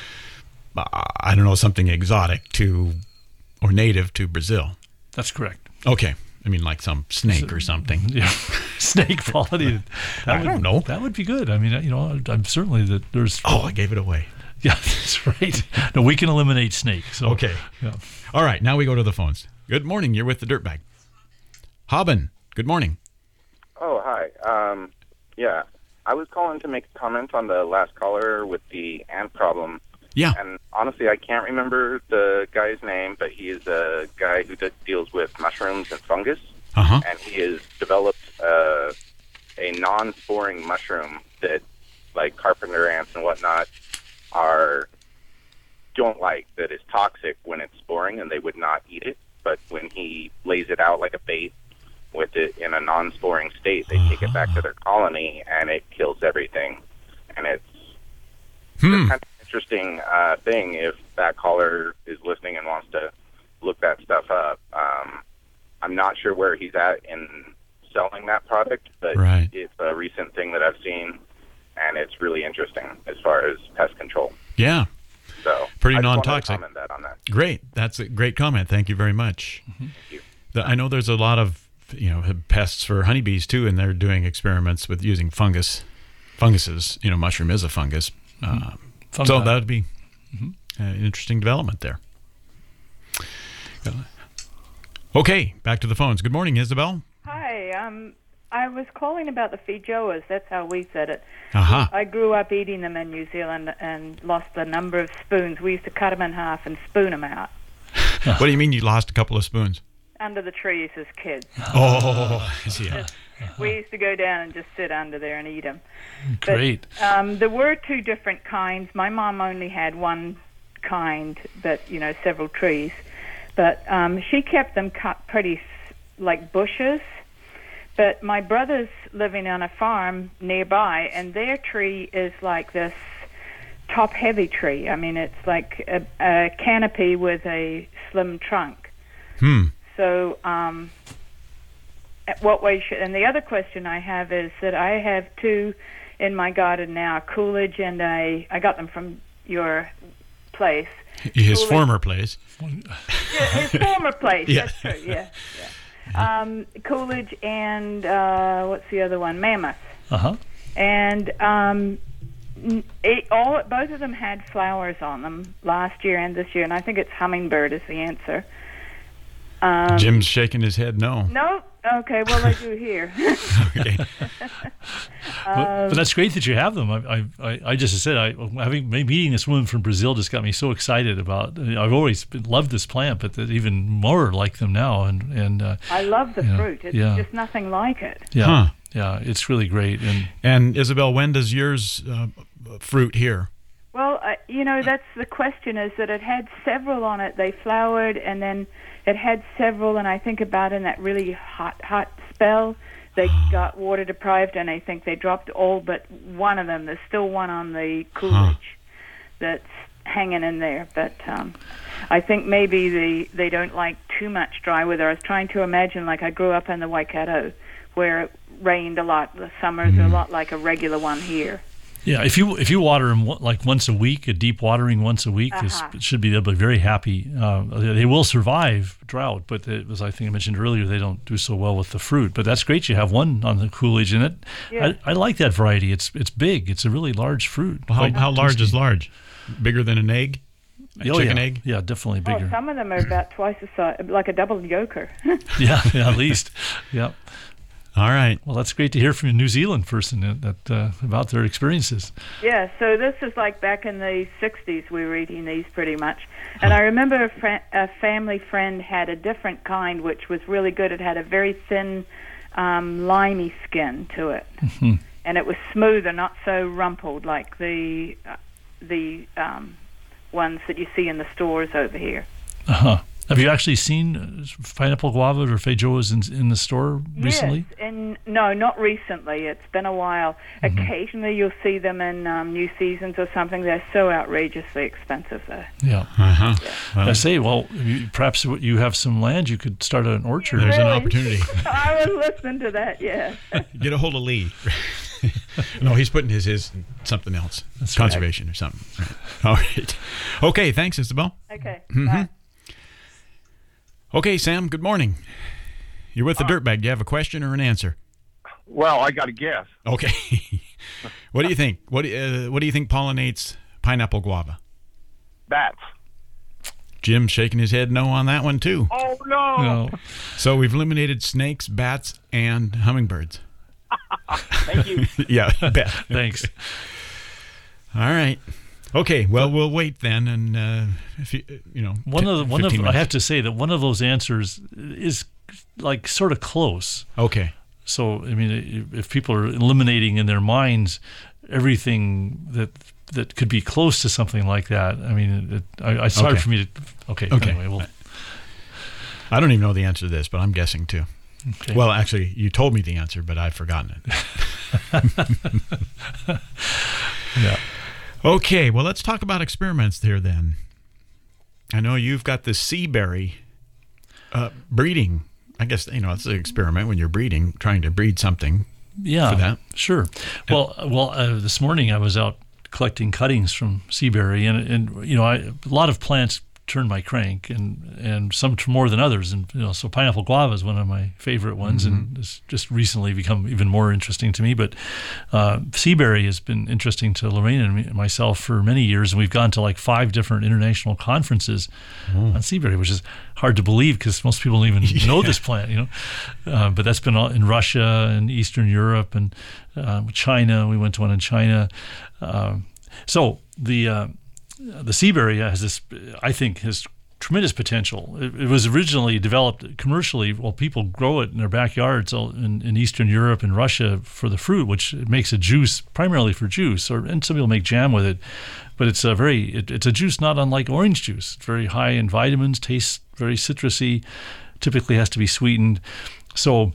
I don't know, something exotic to, or native to Brazil.
That's correct.
Okay. I mean, like some snake or something.
Yeah, snake pollinated.
I
would,
don't know.
That would be good. I mean, you know, I'm certainly that there's...
Oh, I gave it away.
Yeah, that's right. No, we can eliminate snake. So,
okay.
Yeah.
All right, now we go to the phones. Good morning. You're with the Dirtbag. Haben, good morning.
Oh, hi. Um, yeah, I was calling to make a comment on the last caller with the ant problem.
Yeah.
And honestly, I can't remember the guy's name, but he is a guy who de- deals with mushrooms and fungus.
Uh-huh.
And he has developed uh, a non-sporing mushroom that, like carpenter ants and whatnot, are don't like, that is toxic when it's sporing, and they would not eat it. But when he lays it out like a bait with it in a non-sporing state, they uh-huh. take it back to their colony, and it kills everything. And it's
hmm.
kind of an interesting uh, thing if that caller is listening and wants to look that stuff up. Um, I'm not sure where he's at in selling that product, but
right.
it's a recent thing that I've seen, and it's really interesting as far as pest control.
Yeah.
So
pretty
I just
non-toxic.
wanted to comment that on that.
Great. That's a great comment. Thank you very much.
Mm-hmm.
Thank you.
The, I know there's a lot of, you know, pests for honeybees too, and they're doing experiments with using fungus, funguses. You know, mushroom is a fungus.
Mm-hmm.
Um, so that would be mm-hmm. an interesting development there. Okay, back to the phones. Good morning, Isabel.
Hi. Um, I was calling about the feijoas. That's how we said it.
Uh-huh.
I grew up eating them in New Zealand and lost the number of spoons. We used to cut them in half and spoon them out.
What do you mean you lost a couple of spoons?
Under the trees as kids.
Oh, yeah.
Just, we used to go down and just sit under there and eat them.
Great.
But, um, there were two different kinds. My mom only had one kind, but, you know, several trees. But um, she kept them cut pretty like bushes. But my brother's living on a farm nearby, and their tree is like this top-heavy tree. I mean, it's like a, a canopy with a slim trunk.
Hmm.
So, um, what way should... And the other question I have is that I have two in my garden now, Coolidge and a... I got them from your place.
His
Coolidge.
former place.
Yeah, his former place,
Yeah.
that's true, yeah. yeah. Um, Coolidge and uh, what's the other one? Mammoth.
Uh-huh.
And um, it, all both of them had flowers on them last year and this year, and I think it's hummingbird is the answer. Um,
Jim's shaking his head no.
No? Okay, well, they do here.
Okay.
But, but that's great that you have them. I, I, I just said, I having meeting this woman from Brazil just got me so excited about. I've always been, loved this plant, but that even more like them now. And and uh,
I love the
you know,
fruit. It's
yeah.
just nothing like it.
Yeah,
Huh.
yeah, it's really great. And
And Isabel, when does yours uh, fruit here?
Well, uh, you know, that's the question, is that it had several on it. They flowered, and then it had several, and I think about in that really hot, hot spell, they got water deprived, and I think they dropped all but one of them. There's still one on the Coolidge huh. that's hanging in there. But um, I think maybe the, they don't like too much dry weather. I was trying to imagine, like I grew up in the Waikato, where it rained a lot. The summers mm. are a lot like a regular one here.
Yeah, if you if you water them like once a week, a deep watering once a week,
Uh-huh.
this should be they'll be very happy. Uh, they will survive drought, but it, as I think I mentioned earlier, they don't do so well with the fruit. But that's great. You have one on the Coolidge in it.
Yeah.
I, I like that variety. It's it's big. It's a really large fruit.
Well, how,
Quite
how large
tasty.
is large? Bigger than an egg? A
Oh,
chicken
yeah.
egg?
Yeah, definitely
Oh,
bigger.
some of them are about twice the size, like a double yoker.
yeah, yeah, at least. Yeah.
All right.
Well, that's great to hear from a New Zealand person that, that uh, about their experiences.
Yeah, so this is like back in the sixties we were eating these pretty much. And I remember a, fr- a family friend had a different kind which was really good. It had a very thin, um, limey skin to it.
Mhm.
And it was smoother, not so rumpled like the uh, the um, ones that you see in the stores over here.
Uh-huh. Have you actually seen uh, pineapple guava or feijoas in, in the store recently?
Yes, and no, not recently. It's been a while.
Mm-hmm.
Occasionally you'll see them in um, New Seasons or something. They're so outrageously expensive, though.
Yeah.
Uh-huh.
I say, well, you, perhaps you have some land, you could start an orchard.
There's an
Really?
opportunity.
I would listen to that, yeah.
Get a hold of Lee. No, he's putting his his in something else.
That's right.
Conservation or something. Right. All right. Okay, thanks, Isabel.
Okay,
Mhm.
bye.
Okay, Sam, good morning. You're with the Dirtbag. Do you have a question or an answer?
Well, I got to guess.
Okay. What do you think? What do you- uh, what do you think pollinates pineapple guava?
Bats.
Jim's shaking his head no on that one too.
Oh, no.
No.
So we've eliminated snakes, bats, and hummingbirds.
Thank you.
Yeah, you bet.
Thanks.
All right. Okay. Well, we'll wait then, and uh, if you you know
One
t-
of the, one of
fifteen
I have
minutes.
to say that one of those answers is like sort of close.
Okay.
So I mean, if people are eliminating in their minds everything that that could be close to something like that, I mean, it, I, it's hard
Okay.
for me to. Okay.
Okay.
Anyway, well,
I don't even know the answer to this, but I'm guessing too.
okay.
Well, actually, you told me the answer, but I've forgotten it.
yeah.
Okay, well, let's talk about experiments here then. I know you've got the sea berry uh, breeding. I guess, you know, it's an experiment when you're breeding, trying to breed something
Yeah,
for that.
sure. Well, well, uh, this morning I was out collecting cuttings from seaberry, and and you know, I, a lot of plants turn my crank, and and some t- more than others, and you know, so pineapple guava is one of my favorite ones, and it's just recently become even more interesting to me. But uh, seaberry has been interesting to Lorraine and me, myself for many years, and we've gone to like five different international conferences on seaberry, which is hard to believe because most people don't even know this plant, you know. Uh, but that's been all in Russia and Eastern Europe and uh, China. We went to one in China. Um, so the uh, the seaberry has this, I think, has tremendous potential. It, it was originally developed commercially. Well, people grow it in their backyards in, in Eastern Europe and Russia for the fruit, which makes a juice primarily for juice, or and some people make jam with it. But it's a very, it, it's a juice not unlike orange juice. It's very high in vitamins, tastes very citrusy, typically has to be sweetened. So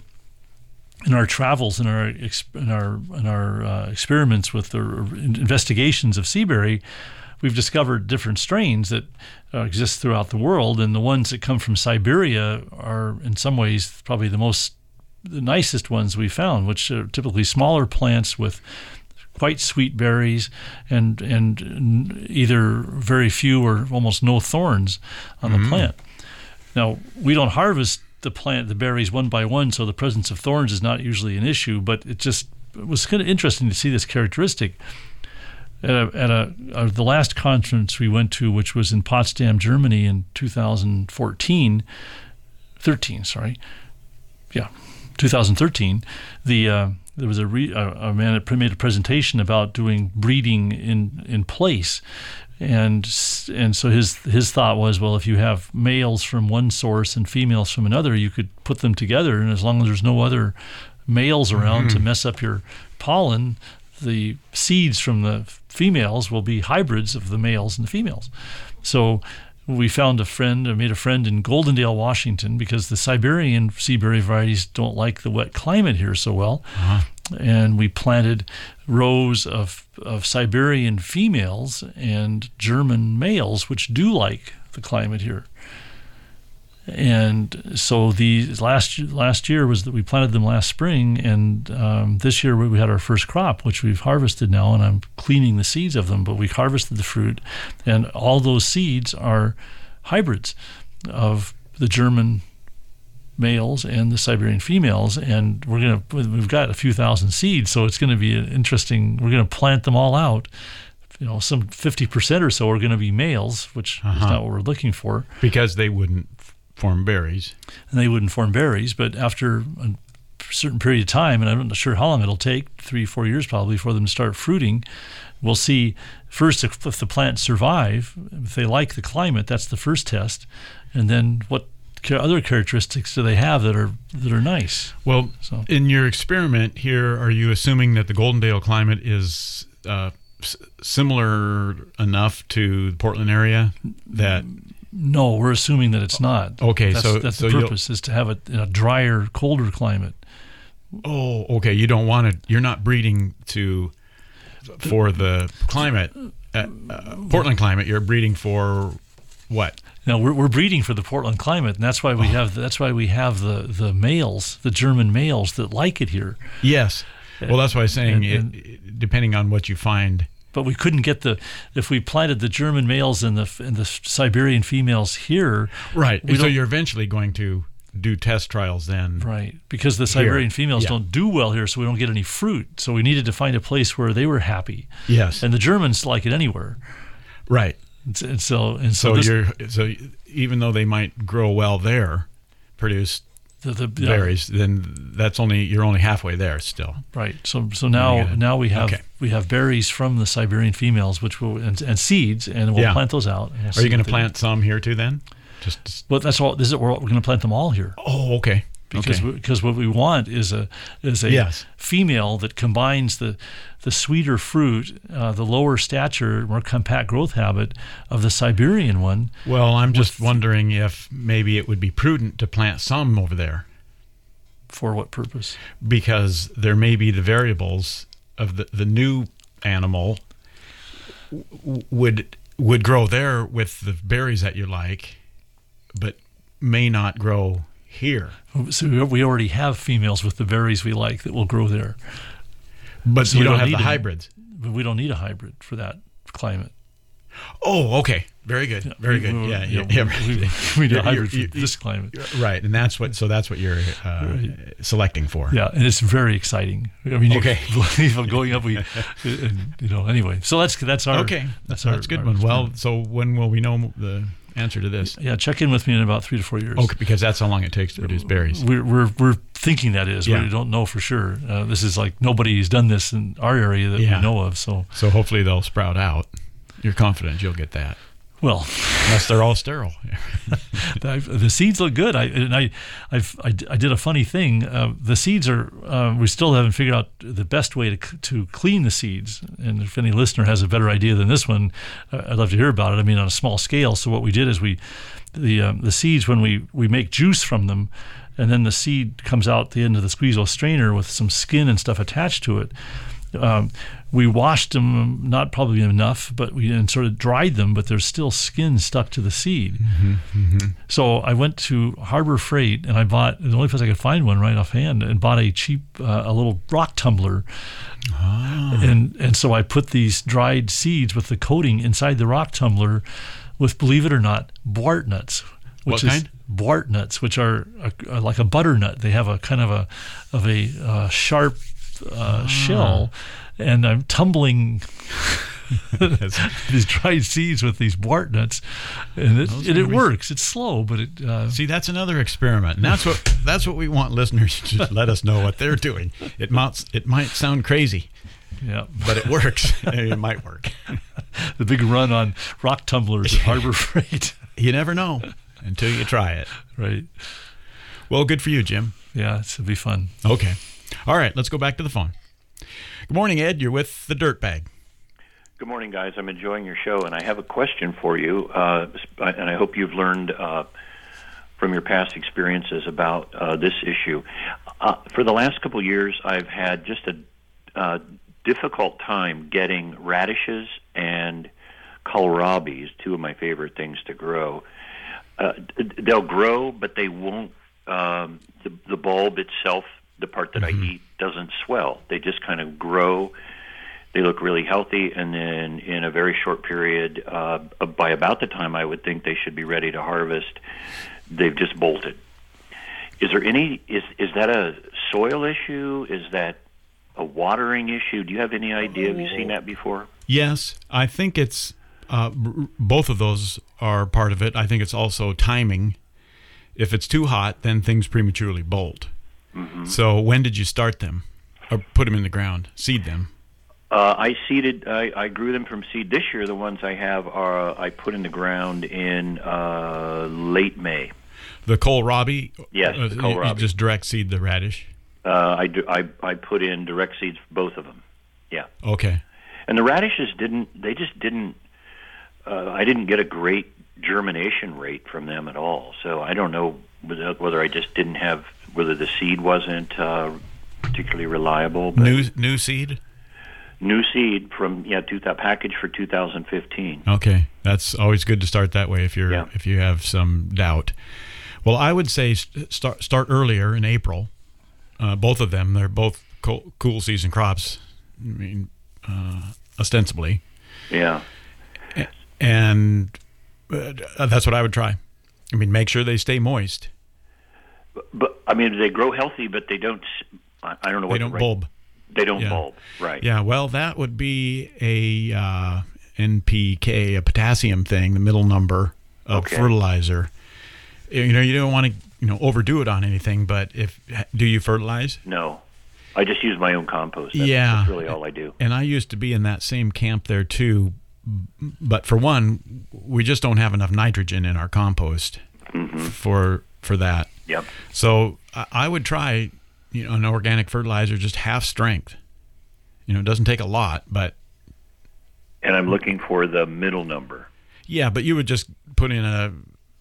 in our travels, in our in our in our uh, experiments with the investigations of seaberry, we've discovered different strains that uh, exist throughout the world, and the ones that come from Siberia are, in some ways, probably the most, the nicest ones we found, which are typically smaller plants with quite sweet berries and and either very few or almost no thorns on
Mm-hmm.
the plant. Now, we don't harvest the plant, the berries one by one, so the presence of thorns is not usually an issue, but it just it was kind of interesting to see this characteristic. At, a, at a, uh, the last conference we went to, which was in Potsdam, Germany in two thousand fourteen, thirteen, sorry, yeah, two thousand thirteen, the uh, there was a, re, a, a man that made a presentation about doing breeding in, in place. And and so his his thought was, well, if you have males from one source and females from another, you could put them together, and as long as there's no other males around
Mm-hmm.
to mess up your pollen, the seeds from the females will be hybrids of the males and the females. So we found a friend, or made a friend in Goldendale, Washington, because the Siberian seaberry varieties don't like the wet climate here so well.
Uh-huh.
And we planted rows of, of Siberian females and German males, which do like the climate here. And so the last last year was that we planted them last spring, and um, this year we had our first crop, which we've harvested now, and I'm cleaning the seeds of them. But we harvested the fruit, and all those seeds are hybrids of the German males and the Siberian females, and we're gonna we've got a few thousand seeds, so it's going to be an interesting. We're going to plant them all out. You know, some fifty percent or so are going to be males, which uh-huh. is not what we're looking for,
because they wouldn't form berries.
And they wouldn't form berries, but after a certain period of time, and I'm not sure how long it'll take, three, four years probably, for them to start fruiting, we'll see first if, if the plants survive, if they like the climate, that's the first test, and then what other characteristics do they have that are that are nice.
Well,
so.
In your experiment here, are you assuming that the Goldendale climate is uh, s- similar enough to the Portland area that...
No, we're assuming that it's not.
Okay,
that's,
so
that's
so
the purpose is to have a, a drier, colder climate.
Oh, okay. You don't want to. You're not breeding to for the climate, uh, uh, Portland climate. You're breeding for what?
No, we're we're breeding for the Portland climate, and that's why we oh. have that's why we have the, the males, the German males that like it here.
Yes. Well, that's why I'm saying,
and, and,
it, depending on what you find.
But we couldn't get the if we planted the German males and the and the Siberian females here.
Right. So you're eventually going to do test trials then.
Right. Because the Siberian
here.
females
yeah.
don't do well here, so we don't get any fruit. So we needed to find a place where they were happy.
Yes.
And the Germans like it anywhere.
Right.
And, and so and so,
so
this,
you're so even though they might grow well there, produce
the, the
berries,
yeah.
then that's only you're only halfway there still.
Right. So so now
gotta,
now we have
okay.
we have berries from the Siberian females, which will and, and seeds, and we'll
yeah.
plant those out. We'll
Are you going to plant do. some here too then?
Just well, that's all. This is we're, we're going to plant them all here.
Oh, okay.
Because
okay.
we, because what we want is a is a
yes.
female that combines the the sweeter fruit, uh, the lower stature, more compact growth habit of the Siberian one.
Well, I'm just wondering if maybe it would be prudent to plant some over there.
For what purpose?
Because there may be the variables of the, the new animal w- would would grow there with the berries that you like, but may not grow here.
So we already have females with the berries we like that will grow there.
But
so
you don't,
don't
have the
a,
hybrids.
But we don't need a hybrid for that climate.
Oh, okay. Very good.
Yeah,
Very
we,
good.
We,
yeah,
yeah.
yeah.
yeah. We, we need a hybrid
you're,
for
you're,
this climate.
Right, and that's what. So that's what you're uh, right. selecting for.
Yeah, and it's very exciting. I mean,
okay.
you believe going up, we, and, you know. Anyway, so that's that's our.
Okay,
that's,
that's
our.
That's a good
our
one.
experiment.
Well, so when will we know the answer to this?
Yeah, check in with me in about three to four years.
Okay, because that's how long it takes to produce berries.
We're we're we're thinking that is.
Yeah.
We don't know for sure. Uh, this is like nobody's done this in our area that
yeah.
we know of. So
so hopefully they'll sprout out. You're confident you'll get that.
Well,
unless they're all sterile.
The seeds look good. I and I, I've, I, I did a funny thing. Uh, the seeds are. Uh, we still haven't figured out the best way to to clean the seeds. And if any listener has a better idea than this one, uh, I'd love to hear about it. I mean, on a small scale. So what we did is we, the um, the seeds when we we make juice from them, and then the seed comes out the end of the squeeze-o strainer with some skin and stuff attached to it. Um, we washed them, not probably enough, but we and sort of dried them, but there's still skin stuck to the seed.
Mm-hmm, mm-hmm.
So I went to Harbor Freight and I bought, the only place I could find one right offhand, and bought a cheap, uh, a little rock tumbler.
Ah.
And, and so I put these dried seeds with the coating inside the rock tumbler with, believe it or not, Bwart nuts. Which
what
is
kind?
Bwart nuts, which are, are like a butternut. They have a kind of a, of a uh, sharp, Uh, ah. shell, and I'm tumbling these dried seeds with these Bwart nuts, and it, and it works. It's slow, but it. Uh,
See, that's another experiment, and that's what that's what we want listeners to just let us know what they're doing. It might it might sound crazy,
yeah,
but it works. It might work.
The big run on rock tumblers at Harbor Freight.
You never know until you try it.
Right.
Well, good for you, Jim.
Yeah, it'll be fun.
Okay. All right, let's go back to the phone. Good morning, Ed. You're with the Dirtbag.
Good morning, guys. I'm enjoying your show, and I have a question for you, uh, and I hope you've learned uh, from your past experiences about uh, this issue. Uh, for the last couple of years, I've had just a uh, difficult time getting radishes and kohlrabis, two of my favorite things to grow, uh, they'll grow, but they won't. Um, the, the bulb itself, the part that mm-hmm. I eat, doesn't swell. They just kind of grow. They look really healthy, and then in a very short period, uh, by about the time I would think they should be ready to harvest, they've just bolted. Is there any? Is is that a soil issue? Is that a watering issue? Do you have any idea? Have you seen that before?
Yes, I think it's uh, both of those are part of it. I think it's also timing. If it's too hot, then things prematurely bolt. Mm-hmm. So when did you start them, or put them in the ground, seed them?
Uh, I seeded. I, I grew them from seed. This year, the ones I have are I put in the ground in uh, late May.
The kohlrabi?
Yes, the
uh,
kohlrabi.
You just direct seed the radish?
Uh, I, do, I, I put in direct seeds for both of them. Yeah.
Okay.
And the radishes didn't, they just didn't, uh, I didn't get a great germination rate from them at all. So I don't know whether, whether I just didn't have, whether the seed wasn't uh, particularly reliable. But
new new seed?
New seed from, yeah, two, package for two thousand fifteen.
Okay. That's always good to start that way if you're
yeah.
if you have some doubt. Well, I would say start start earlier in April. Uh, both of them, they're both cool, cool season crops. I mean, uh, ostensibly.
Yeah.
And uh, that's what I would try. I mean, make sure they stay moist.
But, but I mean, they grow healthy, but they don't. I, I don't know what
they don't
the right,
bulb.
They don't
yeah.
bulb, right?
Yeah. Well, that would be a uh, N P K, a potassium thing, the middle number of
okay.
fertilizer. You know, you don't want to, you know, overdo it on anything. But if do you fertilize?
No, I just use my own compost. That's,
yeah,
that's really all I do.
And I used to be in that same camp there too. But for one, we just don't have enough nitrogen in our compost
mm-hmm.
for for that.
Yep.
So I would try, you know, an organic fertilizer, just half strength. You know, it doesn't take a lot, but.
And I'm looking for the middle number.
Yeah, but you would just put in a,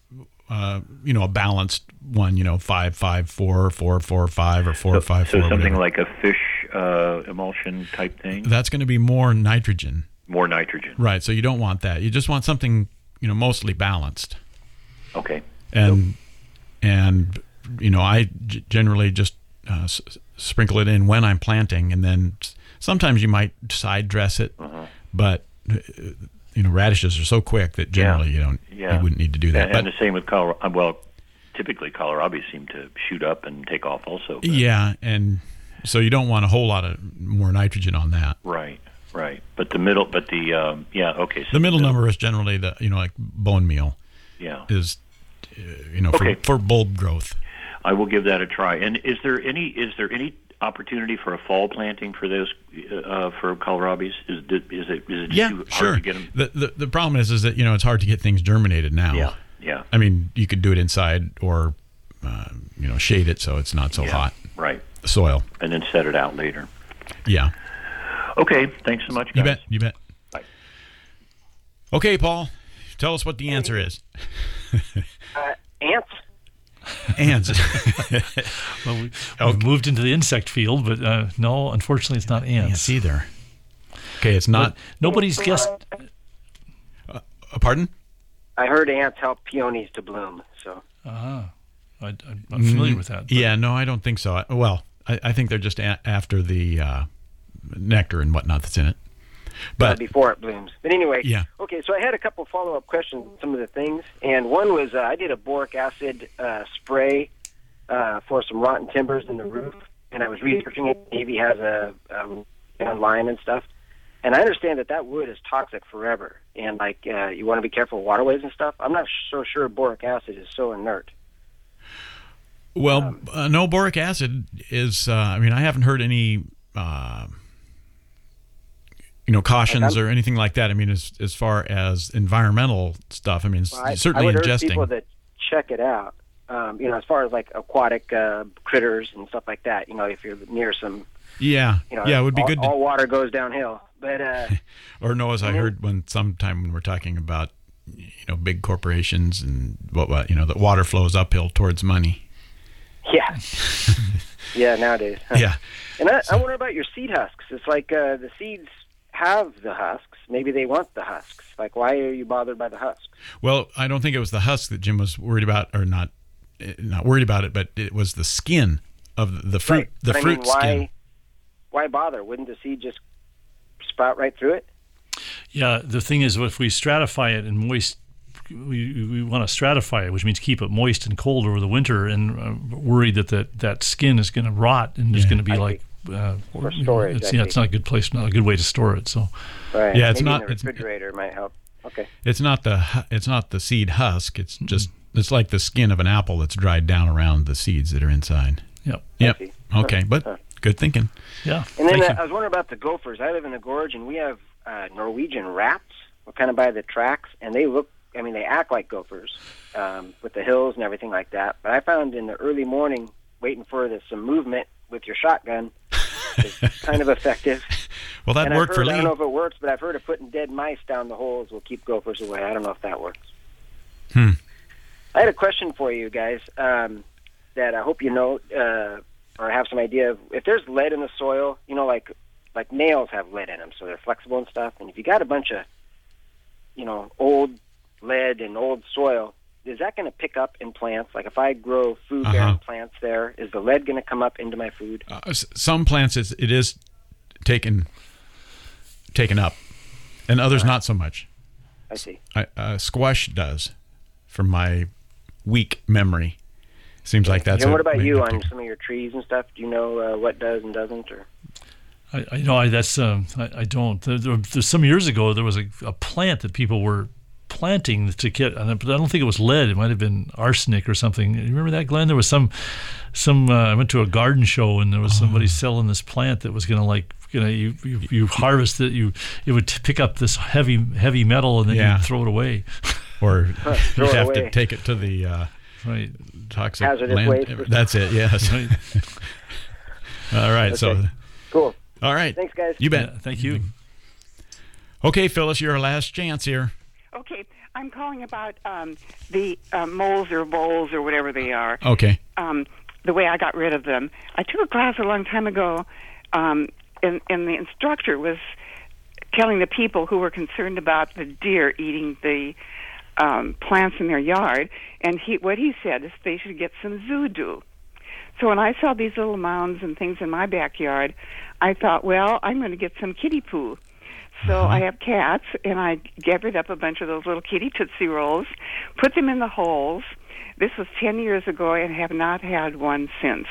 uh, you know, a balanced one. You know, five, five, four, four, four, five, or four,
so,
five,
so
four.
So something
whatever.
like a fish uh, emulsion type thing.
That's going to be more nitrogen.
More nitrogen.
Right. So you don't want that. You just want something, you know, mostly balanced.
Okay.
And so. and you know, I g- generally just uh, s- sprinkle it in when I'm planting, and then sometimes you might side dress it,
uh-huh.
but uh, you know, radishes are so quick that generally
yeah.
you don't,
yeah.
you wouldn't need to do that.
And,
but,
and the same with kohlrabi. Well, typically kohlrabi seem to shoot up and take off also. But.
Yeah, and so you don't want a whole lot of more nitrogen on that.
Right. Right, but the middle, but the um, yeah, okay. So
the middle, middle number is generally the you know like bone meal.
Yeah,
is uh, you know
okay.
for, for bulb growth.
I will give that a try. And is there any is there any opportunity for a fall planting for those uh, for kohlrabis? Is it is it is it just
yeah
too hard
sure.
to get them?
The, the the problem is is that you know it's hard to get things germinated now.
Yeah, yeah.
I mean, you could do it inside or uh, you know shade it so it's not so
yeah,
hot.
Right.
Soil.
And then set it out later.
Yeah.
Okay, thanks so much, guys.
You bet, you bet.
Bye.
Okay, Paul, tell us what the answer is.
uh, ants?
Ants.
Well, we, okay. We've moved into the insect field, but uh, no, unfortunately, it's not ants.
Ants either. Okay, it's not.
But nobody's guessed.
Uh, pardon?
I heard ants help peonies to bloom, so.
Ah, I, I'm familiar
mm,
with that. But.
Yeah, no, I don't think so. Well, I, I think they're just a- after the... Uh, nectar and whatnot that's in it, but
uh, before it blooms. But anyway,
yeah.
Okay, so I had a couple follow-up questions on some of the things, and one was uh, I did a boric acid uh, spray uh, for some rotten timbers in the roof, and I was researching it. Navy has a um, online and stuff, and I understand that that wood is toxic forever, and like uh, you want to be careful with waterways and stuff. I'm not so sure boric acid is so inert.
Well,
um,
uh, no, boric acid is. Uh, I mean, I haven't heard any. Uh, you know, cautions or anything like that. I mean, as as far as environmental stuff, I mean,
well, I,
certainly
I would
ingesting.
urge people that check it out. Um, you know, as far as like aquatic uh, critters and stuff like that. You know, if you're near some.
Yeah,
you know,
yeah, it would be
all,
good. To,
all water goes downhill, but. Uh,
or no, as I heard when sometime when we're talking about, you know, big corporations and what what you know, that water flows uphill towards money.
Yeah. yeah, nowadays. Huh?
Yeah.
And I, I wonder about your seed husks. It's like uh, the seeds have the husks. Maybe they want the husks. Like, why are you bothered by the husks?
Well, I don't think it was the husk that Jim was worried about, or not not worried about it, but it was the skin of the fruit,
Right.
the
But I
fruit
mean, why,
skin.
Why bother? Wouldn't the seed just sprout right through it?
Yeah, the thing is, if we stratify it and moist, we we want to stratify it, which means keep it moist and cold over the winter, and uh, worried that that, that skin is going to rot and is going to be
I
like uh,
For storage,
It's,
I
yeah, it's
see.
not a good place, not a good way to store it. So,
Right.
Yeah, it's
Maybe
not-
in the
it's-
refrigerator might help. Okay.
It's not the hu- it's not the seed husk. It's just it's like the skin of an apple that's dried down around the seeds that are inside.
Yep.
Yep.
see.
Okay,
Huh.
but
Huh.
good thinking.
Yeah.
And then
Thank
uh,
you.
I was wondering about the gophers. I live in the gorge, and we have uh, Norwegian rats. We're kind of by the tracks, and they look, I mean, they act like gophers um, with the hills and everything like that. But I found in the early morning, waiting for the, some movement with your shotgun is kind of effective.
Well, that
and I've
worked for
heard, I
Lee.
don't know if it works, but I've heard of putting dead mice down the holes will keep gophers away. I don't know if that works.
Hmm.
I had a question for you guys um, that I hope you know uh, or have some idea of. If there's lead in the soil, you know, like like nails have lead in them, so they're flexible and stuff. And if you got a bunch of, you know, old lead and old soil, is that going to pick up in plants? Like if I grow food-bearing
Uh-huh.
plants there, is the lead going to come up into my food?
Uh, s- some plants it's, it is taken taken up, and others not so much.
I see.
I, uh, squash does, from my weak memory. Seems like that's.
and
a-
what about you
maybe-
on some of your trees and stuff? Do you know uh, what does and doesn't? Or
I, I know I, that's um, I, I don't. There, there, there's some years ago there was a, a plant that people were planting to get, and I- but I don't think it was lead. It might have been arsenic or something. You remember that, Glenn? There was some some. Uh, I went to a garden show and there was somebody selling this plant that was going to like. You know, you, you you harvest it. You it would t- pick up this heavy heavy metal and then
Yeah.
you throw it away.
Or
Huh,
you
throw it
have
away.
to take it to the uh,
right
toxic
Hazardous
land.
waste or
That's it. Yes.
Right.
All right. So.
Okay. Cool.
All right.
Thanks, guys.
You bet.
Yeah, thank you.
Okay, Phyllis, your last chance here.
Okay, I'm calling about um, the uh, moles or voles or whatever they are.
Okay.
Um, the way I got rid of them. I took a class a long time ago, um, and, and the instructor was telling the people who were concerned about the deer eating the um, plants in their yard, and he what he said is they should get some Zoodoo. So when I saw these little mounds and things in my backyard, I thought, well, I'm going to get some kitty poo. So I have cats, and I gathered up a bunch of those little kitty Tootsie Rolls, put them in the holes. This was ten years ago, and have not had one since.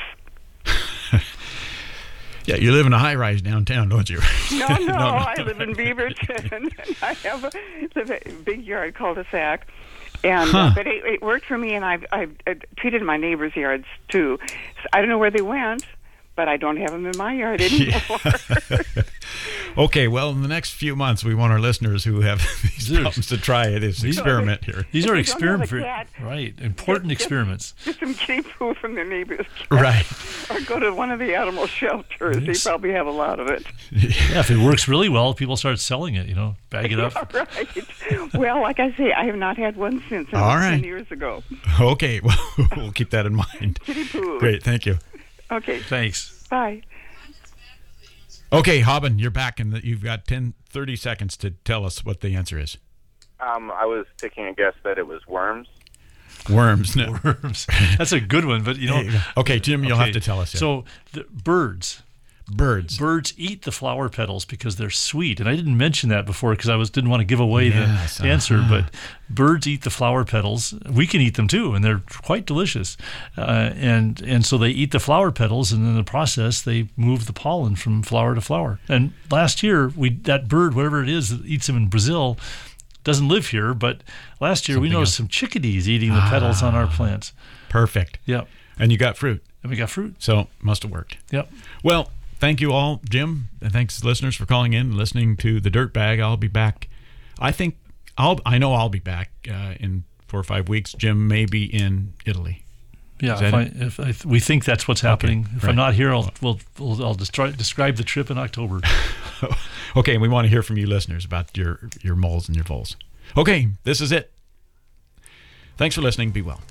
Yeah, you live in a high rise downtown, don't you?
No, no, I live in Beaverton, and I have a, live a big yard cul-de-sac. And
Huh.
uh, but it, it worked for me, and I've, I've uh, treated my neighbors' yards too. So I don't know where they went, but I don't have them in my yard anymore.
Okay, well, in the next few months, we want our listeners who have these problems to try it. This
These-
experiment here.
These are
If you don't have a
experiments,
cat,
right? Important
just-
experiments.
Just some kitty poo from their neighbor's cat.
Right.
Or go to one of the animal shelters.
Yes.
They probably have a lot of it.
Yeah, if it works really well, people start selling it. You know, bag it up.
Yeah, right. Well, like I say, I have not had one since.
All right.
ten years ago.
Okay, well, we'll keep that in mind.
Kitty poo.
Great, thank you.
Okay.
Thanks.
Bye.
Okay, Hobbin, you're back, and you've got ten, thirty seconds to tell us what the answer is.
Um, I was taking a guess that it was worms.
Worms. No.
Worms. That's a good one, but you know.
Okay, Jim, you'll have
Okay,
to tell us. Yeah.
So, the birds.
Birds.
Birds eat the flower petals because they're sweet, and I didn't mention that before because I was didn't want to give away
Yes,
the answer.
uh-huh.
But birds eat the flower petals. We can eat them too, and they're quite delicious. Uh, and and so they eat the flower petals, and in the process, they move the pollen from flower to flower. And last year, we that bird, whatever it is that eats them in Brazil, doesn't live here. But last year, we
Something
noticed
else.
some chickadees eating the petals on our plants.
Perfect.
Yep.
And you got fruit.
And we got fruit.
So, must have worked.
Yep.
Well, thank you all, Jim, and thanks listeners for calling in and listening to the Dirt Bag. I'll be back. I think I'll. I know I'll be back uh, in four or five weeks. Jim may be in Italy.
Yeah,
Is
if,
that
I,
it?
if I, we think that's what's happening.
Okay,
if
right.
I'm not here, I'll we'll, we'll I'll destroy, describe the trip in October.
Okay, and we want to hear from you listeners about your your moles and your voles. Okay, this is it. Thanks for listening. Be well.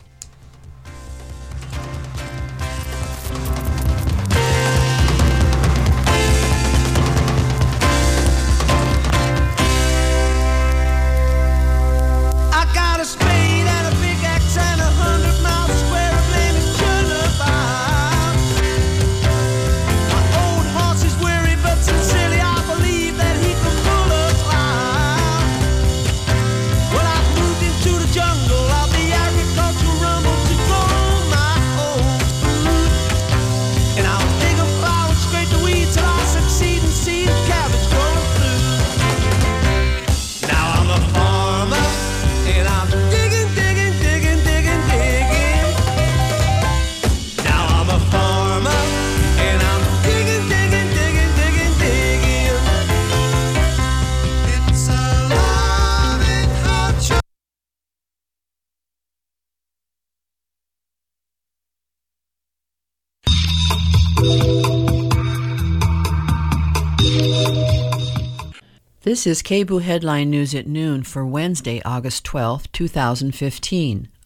This is K B O O Headline News at noon for Wednesday, August twelfth, two thousand fifteen.